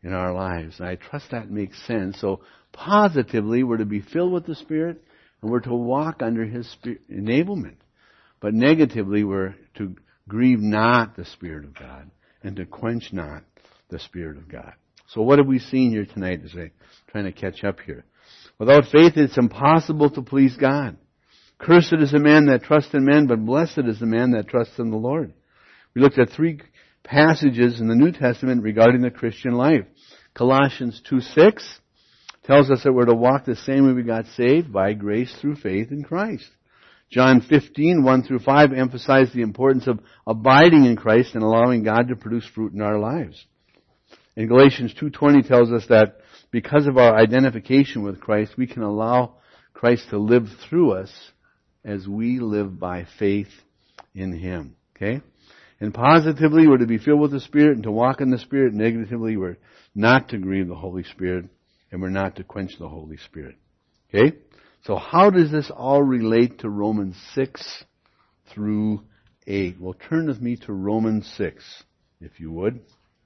in our lives. And I trust that makes sense. So positively, we're to be filled with the Spirit, and we're to walk under His Spirit enablement. But negatively, we're to grieve not the Spirit of God, and to quench not the Spirit of God. So what have we seen here tonight as I'm trying to catch up here? Without faith, it's impossible to please God. Cursed is the man that trusts in men, but blessed is the man that trusts in the Lord. We looked at three passages in the New Testament regarding the Christian life. Colossians two six tells us that we're to walk the same way we got saved, by grace through faith in Christ. John fifteen, one through five emphasize the importance of abiding in Christ and allowing God to produce fruit in our lives. And Galatians two twenty tells us that because of our identification with Christ, we can allow Christ to live through us as we live by faith in Him. Okay? And positively, we're to be filled with the Spirit and to walk in the Spirit. Negatively, we're not to grieve the Holy Spirit, and we're not to quench the Holy Spirit. Okay? So how does this all relate to Romans six through eight? Well, turn with me to Romans six, if you would.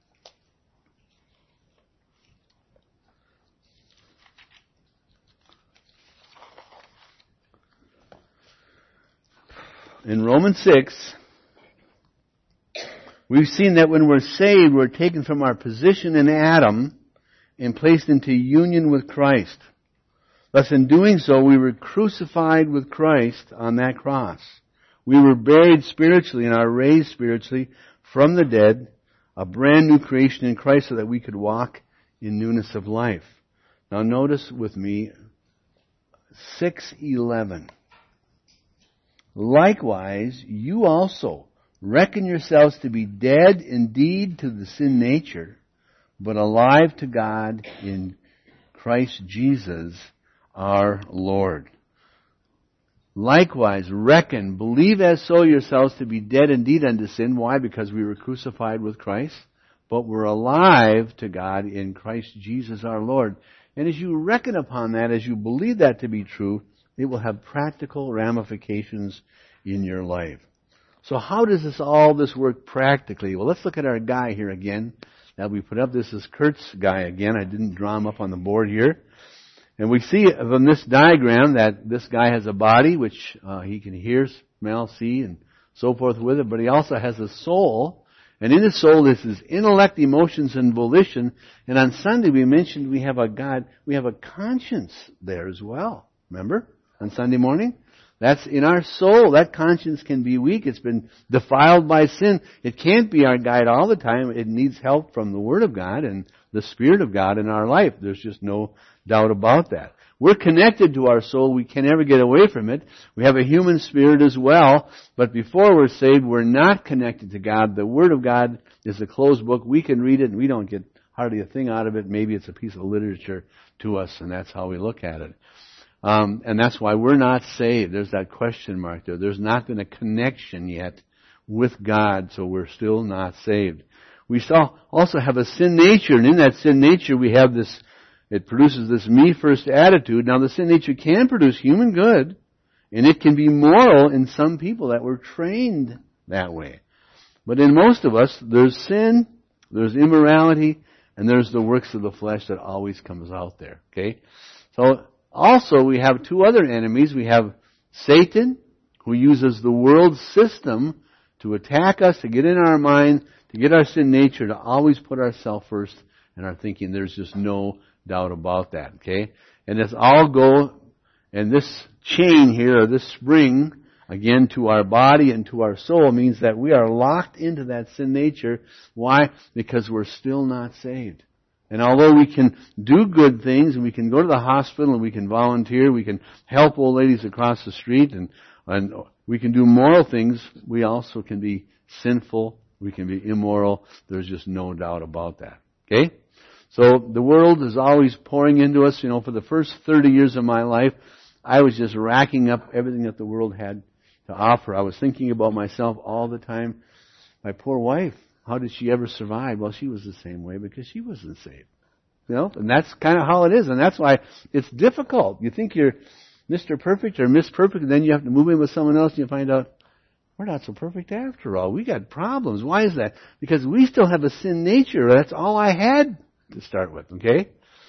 In Romans six, we've seen that when we're saved, we're taken from our position in Adam and placed into union with Christ. Thus, in doing so, we were crucified with Christ on that cross. We were buried spiritually and are raised spiritually from the dead, a brand new creation in Christ, so that we could walk in newness of life. Now notice with me, six eleven. Likewise, you also reckon yourselves to be dead indeed to the sin nature, but alive to God in Christ Jesus our Lord. Likewise, reckon, believe as so yourselves to be dead indeed unto sin. Why? Because we were crucified with Christ, but we're alive to God in Christ Jesus our Lord. And as you reckon upon that, as you believe that to be true, it will have practical ramifications in your life. So how does this all this work practically? Well, let's look at our guy here again that we put up. This is Kurt's guy again. I didn't draw him up on the board here. And we see from this diagram that this guy has a body which uh, he can hear, smell, see, and so forth with it. But he also has a soul. And in his soul is his intellect, emotions, and volition. And on Sunday we mentioned we have a God, we have a conscience there as well. Remember? On Sunday morning? That's in our soul. That conscience can be weak. It's been defiled by sin. It can't be our guide all the time. It needs help from the Word of God and the Spirit of God in our life. There's just no doubt about that. We're connected to our soul. We can never get away from it. We have a human spirit as well. But before we're saved, we're not connected to God. The Word of God is a closed book. We can read it and we don't get hardly a thing out of it. Maybe it's a piece of literature to us, and that's how we look at it. Um, and that's why we're not saved. There's that question mark there. There's not been a connection yet with God, so we're still not saved. We still also have a sin nature, and in that sin nature we have this, it produces this me first attitude. Now the sin nature can produce human good, and it can be moral in some people that were trained that way. But in most of us, there's sin, there's immorality, and there's the works of the flesh that always comes out there. Okay? So, also, we have two other enemies. We have Satan, who uses the world system to attack us, to get in our mind, to get our sin nature, to always put ourselves first in our thinking. There's just no doubt about that, okay? And this all go, and this chain here, or this spring, again, to our body and to our soul, means that we are locked into that sin nature. Why? Because we're still not saved. And although we can do good things, and we can go to the hospital, and we can volunteer, we can help old ladies across the street, and, and we can do moral things, we also can be sinful, we can be immoral. There's just no doubt about that. Okay? So the world is always pouring into us. You know, for the first thirty years of my life, I was just racking up everything that the world had to offer. I was thinking about myself all the time. My poor wife. How did she ever survive? Well, she was the same way because she wasn't saved. You know, and that's kind of how it is. And that's why it's difficult. You think you're Mister Perfect or Miss Perfect, and then you have to move in with someone else and you find out, we're not so perfect after all. We got problems. Why is that? Because we still have a sin nature. That's all I had to start with, okay?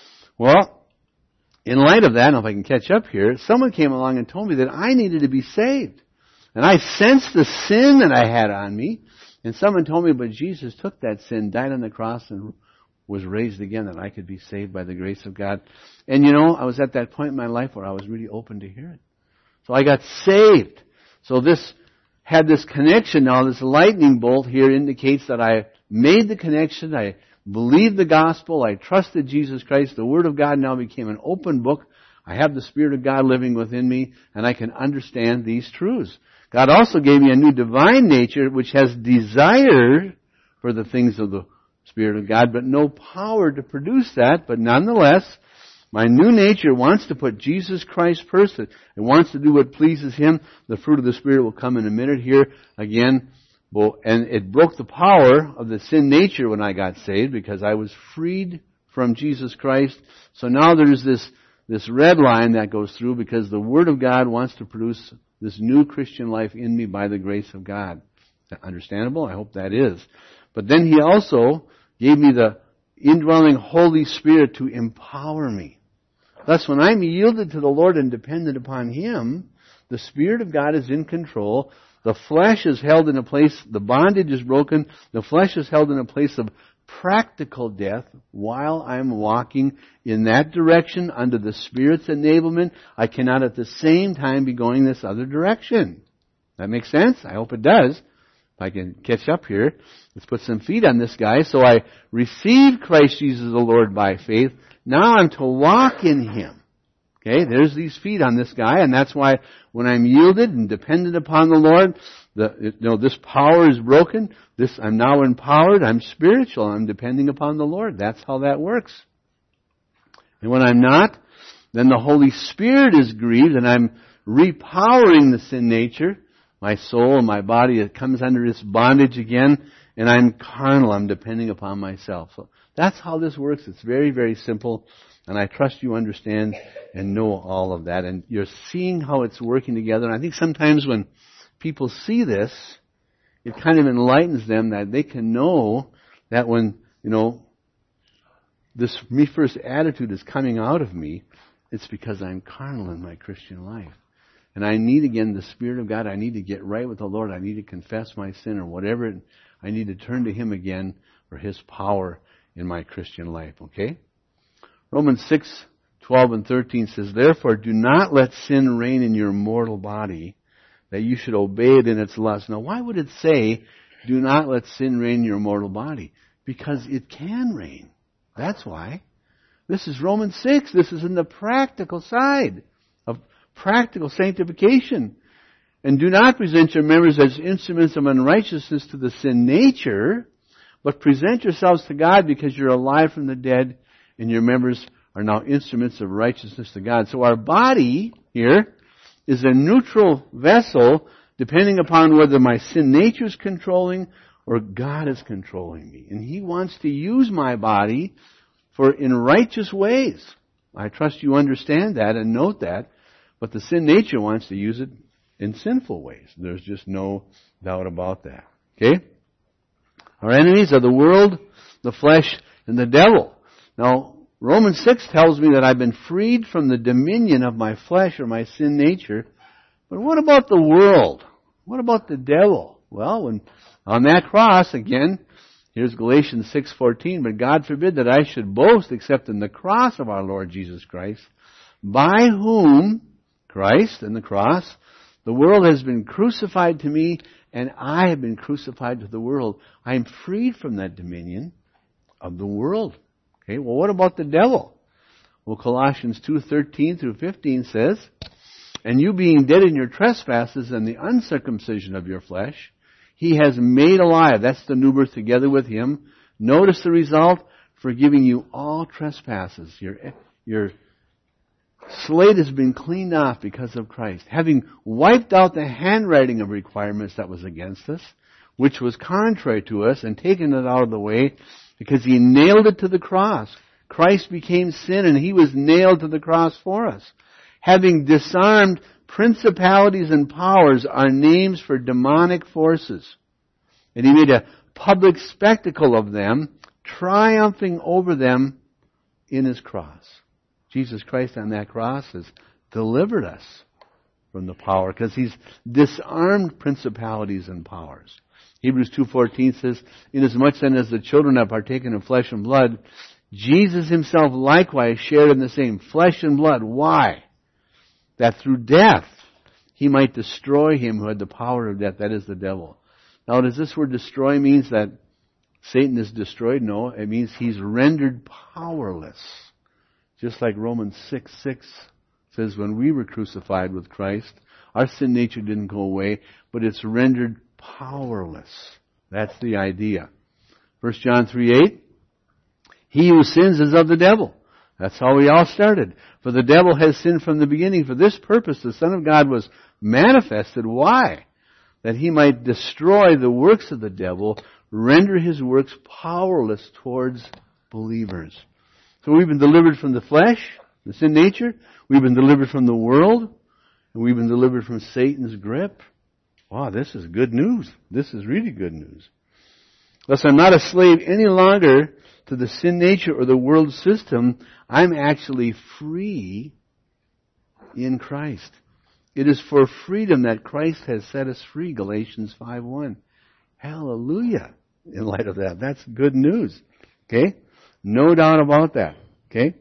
Well, in light of that, and if I can catch up here, someone came along and told me that I needed to be saved. And I sensed the sin that I had on me. And someone told me, but Jesus took that sin, died on the cross, and was raised again, that I could be saved by the grace of God. And you know, I was at that point in my life where I was really open to hear it. So I got saved. So this had this connection now. This lightning bolt here indicates that I made the connection. I believed the gospel. I trusted Jesus Christ. The Word of God now became an open book. I have the Spirit of God living within me, and I can understand these truths. God also gave me a new divine nature which has desire for the things of the Spirit of God, but no power to produce that. But nonetheless, my new nature wants to put Jesus Christ first. It wants to do what pleases Him. The fruit of the Spirit will come in a minute here again. And it broke the power of the sin nature when I got saved because I was freed from Jesus Christ. So now there's this, this red line that goes through because the Word of God wants to produce this new Christian life in me by the grace of God. Is that understandable? I hope that is. But then He also gave me the indwelling Holy Spirit to empower me. Thus, when I'm yielded to the Lord and dependent upon Him, the Spirit of God is in control. The flesh is held in a place, the bondage is broken. The flesh is held in a place of practical death while I'm walking in that direction under the Spirit's enablement. I cannot at the same time be going this other direction. That makes sense? I hope it does. If I can catch up here, let's put some feet on this guy. So I received Christ Jesus the Lord by faith. Now I'm to walk in Him. Okay, there's these feet on this guy, and that's why when I'm yielded and dependent upon the Lord, the, you know, this power is broken. This, I'm now empowered. I'm spiritual. I'm depending upon the Lord. That's how that works. And when I'm not, then the Holy Spirit is grieved, and I'm repowering the sin nature. My soul and my body, it comes under this bondage again, and I'm carnal. I'm depending upon myself. So that's how this works. It's very, very simple. And I trust you understand and know all of that. And you're seeing how it's working together. And I think sometimes when people see this, it kind of enlightens them that they can know that when, you know, this me first attitude is coming out of me, it's because I'm carnal in my Christian life. And I need, again, the Spirit of God. I need to get right with the Lord. I need to confess my sin or whatever. I need to turn to Him again for His power in my Christian life. Okay? Romans six, twelve and thirteen says, therefore do not let sin reign in your mortal body, that you should obey it in its lust. Now why would it say, do not let sin reign in your mortal body? Because it can reign. That's why. This is Romans six. This is in the practical side of practical sanctification. And do not present your members as instruments of unrighteousness to the sin nature, but present yourselves to God because you're alive from the dead, and your members are now instruments of righteousness to God. So our body here is a neutral vessel depending upon whether my sin nature is controlling or God is controlling me. And He wants to use my body for in righteous ways. I trust you understand that and note that. But the sin nature wants to use it in sinful ways. There's just no doubt about that. Okay? Our enemies are the world, the flesh, and the devil. Now, Romans six tells me that I've been freed from the dominion of my flesh or my sin nature. But what about the world? What about the devil? Well, when on that cross, again, here's Galatians six fourteen, but God forbid that I should boast except in the cross of our Lord Jesus Christ, by whom, Christ and the cross, the world has been crucified to me, and I have been crucified to the world. I am freed from that dominion of the world. Okay, well, what about the devil? Well, Colossians two thirteen through fifteen says, and you being dead in your trespasses and the uncircumcision of your flesh, He has made alive. That's the new birth together with Him. Notice the result, forgiving you all trespasses. Your, your slate has been cleaned off because of Christ, having wiped out the handwriting of requirements that was against us, which was contrary to us, and taken it out of the way, because He nailed it to the cross. Christ became sin, and He was nailed to the cross for us. Having disarmed principalities and powers are names for demonic forces. And He made a public spectacle of them, triumphing over them in His cross. Jesus Christ on that cross has delivered us from the power because He's disarmed principalities and powers. Hebrews two fourteen says, inasmuch then as the children have partaken of flesh and blood, Jesus Himself likewise shared in the same flesh and blood. Why? That through death He might destroy him who had the power of death, that is the devil. Now, does this word destroy means that Satan is destroyed? No, it means he's rendered powerless. Just like Romans six six says, when we were crucified with Christ, our sin nature didn't go away, but it's rendered powerless. That's the idea. First John three eight, he who sins is of the devil. That's how we all started. For the devil has sinned from the beginning. For this purpose the Son of God was manifested. Why? That He might destroy the works of the devil, render his works powerless towards believers. So we've been delivered from the flesh, the sin nature. We've been delivered from the world. And we've been delivered from Satan's grip. Wow, this is good news. This is really good news. Thus, I'm not a slave any longer to the sin nature or the world system. I'm actually free in Christ. It is for freedom that Christ has set us free, Galatians five one. Hallelujah. In light of that, that's good news. Okay? No doubt about that. Okay?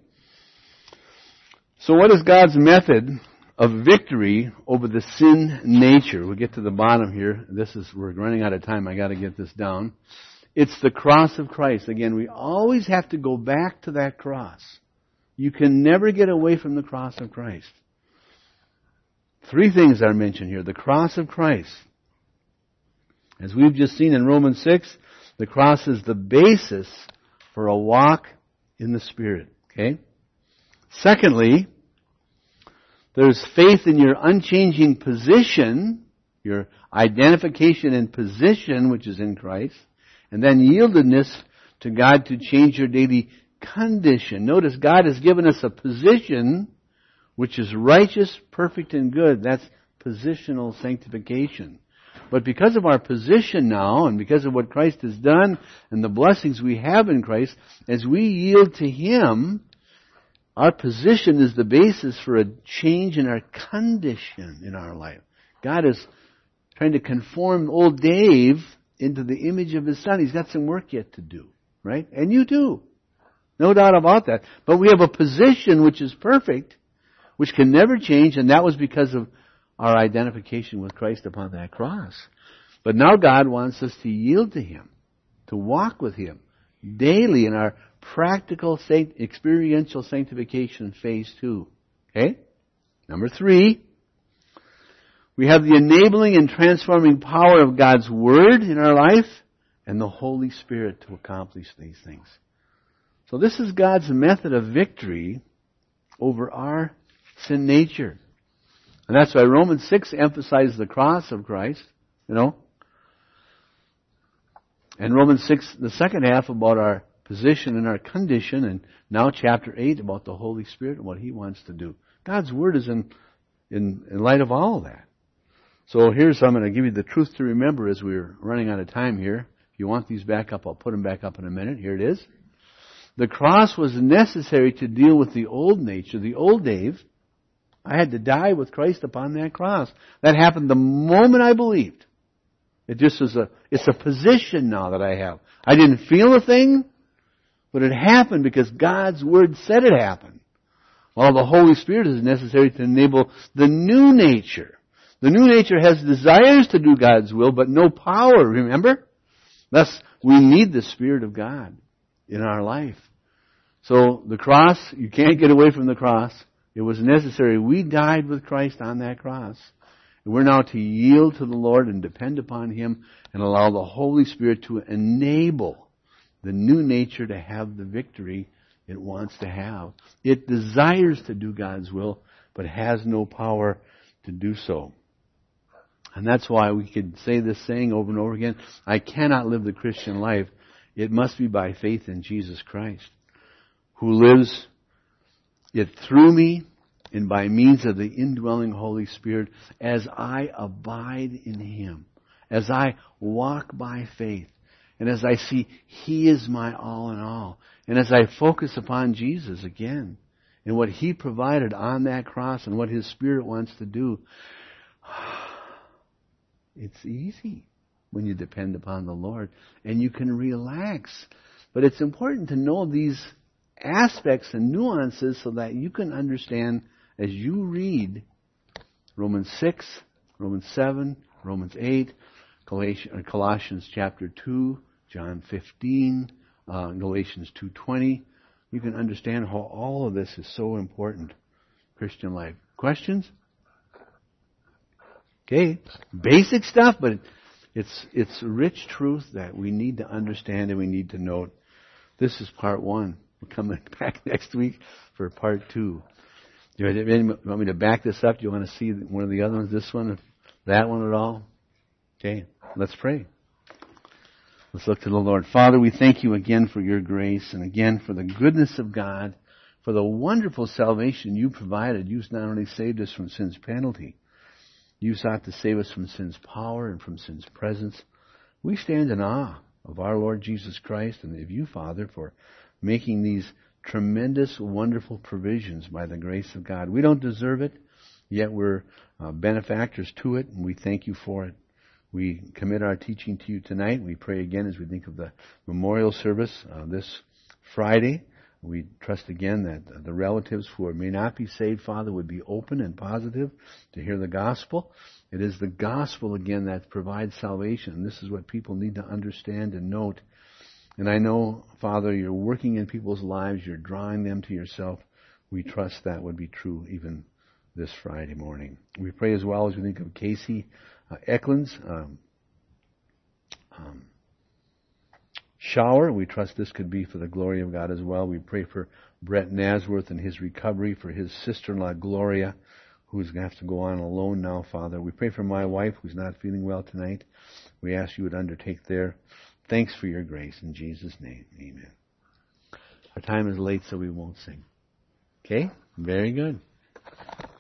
So what is God's method of victory over the sin nature? We'll get to the bottom here. This is, we're running out of time. I got to get this down. It's the cross of Christ. Again, we always have to go back to that cross. You can never get away from the cross of Christ. Three things are mentioned here. The cross of Christ. As we've just seen in Romans six, the cross is the basis for a walk in the Spirit. Okay? Secondly, there's faith in your unchanging position, your identification and position, which is in Christ, and then yieldedness to God to change your daily condition. Notice God has given us a position which is righteous, perfect, and good. That's positional sanctification. But because of our position now, and because of what Christ has done, and the blessings we have in Christ, as we yield to Him, our position is the basis for a change in our condition in our life. God is trying to conform old Dave into the image of His Son. He's got some work yet to do, right? And you too. No doubt about that. But we have a position which is perfect, which can never change, and that was because of our identification with Christ upon that cross. But now God wants us to yield to Him, to walk with Him daily in our practical, experiential sanctification phase two. Okay? Number three, we have the enabling and transforming power of God's Word in our life and the Holy Spirit to accomplish these things. So this is God's method of victory over our sin nature. And that's why Romans six emphasizes the cross of Christ, you know. And Romans six, the second half, about our position and our condition, and now chapter eight about the Holy Spirit and what He wants to do. God's Word is in, in, in light of all of that. So here's, I'm going to give you the truth to remember as we're running out of time here. If you want these back up, I'll put them back up in a minute. Here it is. The cross was necessary to deal with the old nature, the old Dave. I had to die with Christ upon that cross. That happened the moment I believed. It just is a, it's a position now that I have. I didn't feel a thing, but it happened because God's Word said it happened. While the Holy Spirit is necessary to enable the new nature. The new nature has desires to do God's will, but no power, remember? Thus, we need the Spirit of God in our life. So, the cross, you can't get away from the cross. It was necessary. We died with Christ on that cross. And we're now to yield to the Lord and depend upon Him and allow the Holy Spirit to enable the new nature to have the victory it wants to have. It desires to do God's will, but has no power to do so. And that's why we could say this saying over and over again, I cannot live the Christian life. It must be by faith in Jesus Christ, who lives it through me and by means of the indwelling Holy Spirit as I abide in Him, as I walk by faith, and as I see He is my all in all, and as I focus upon Jesus again, and what He provided on that cross and what His Spirit wants to do, it's easy when you depend upon the Lord, and you can relax. But it's important to know these aspects and nuances so that you can understand as you read Romans six, Romans seven, Romans eight, Galatians, Colossians chapter two, John fifteen, uh, Galatians two twenty. You can understand how all of this is so important. Christian life. Questions? Okay. Basic stuff, but it's it's rich truth that we need to understand and we need to note. This is part one. We're coming back next week for part two. Do you want me to back this up? Do you want to see one of the other ones, this one, that one at all? Okay, let's pray. Let's look to the Lord. Father, we thank you again for your grace and again for the goodness of God, for the wonderful salvation you provided. You not only saved us from sin's penalty, you sought to save us from sin's power and from sin's presence. We stand in awe of our Lord Jesus Christ and of you, Father, for making these tremendous, wonderful provisions by the grace of God. We don't deserve it, yet we're uh, benefactors to it, and we thank you for it. We commit our teaching to you tonight. We pray again as we think of the memorial service uh, this Friday. We trust again that the relatives who may not be saved, Father, would be open and positive to hear the gospel. It is the gospel, again, that provides salvation. This is what people need to understand and note. And I know, Father, you're working in people's lives. You're drawing them to yourself. We trust that would be true even this Friday morning. We pray as well as we think of Casey uh, Eklund's um, um, shower. We trust this could be for the glory of God as well. We pray for Brett Nasworth and his recovery, for his sister-in-law Gloria, who's going to have to go on alone now, Father. We pray for my wife, who's not feeling well tonight. We ask you would undertake there. Thanks for your grace. In Jesus' name, amen. Our time is late, so we won't sing. Okay? Very good.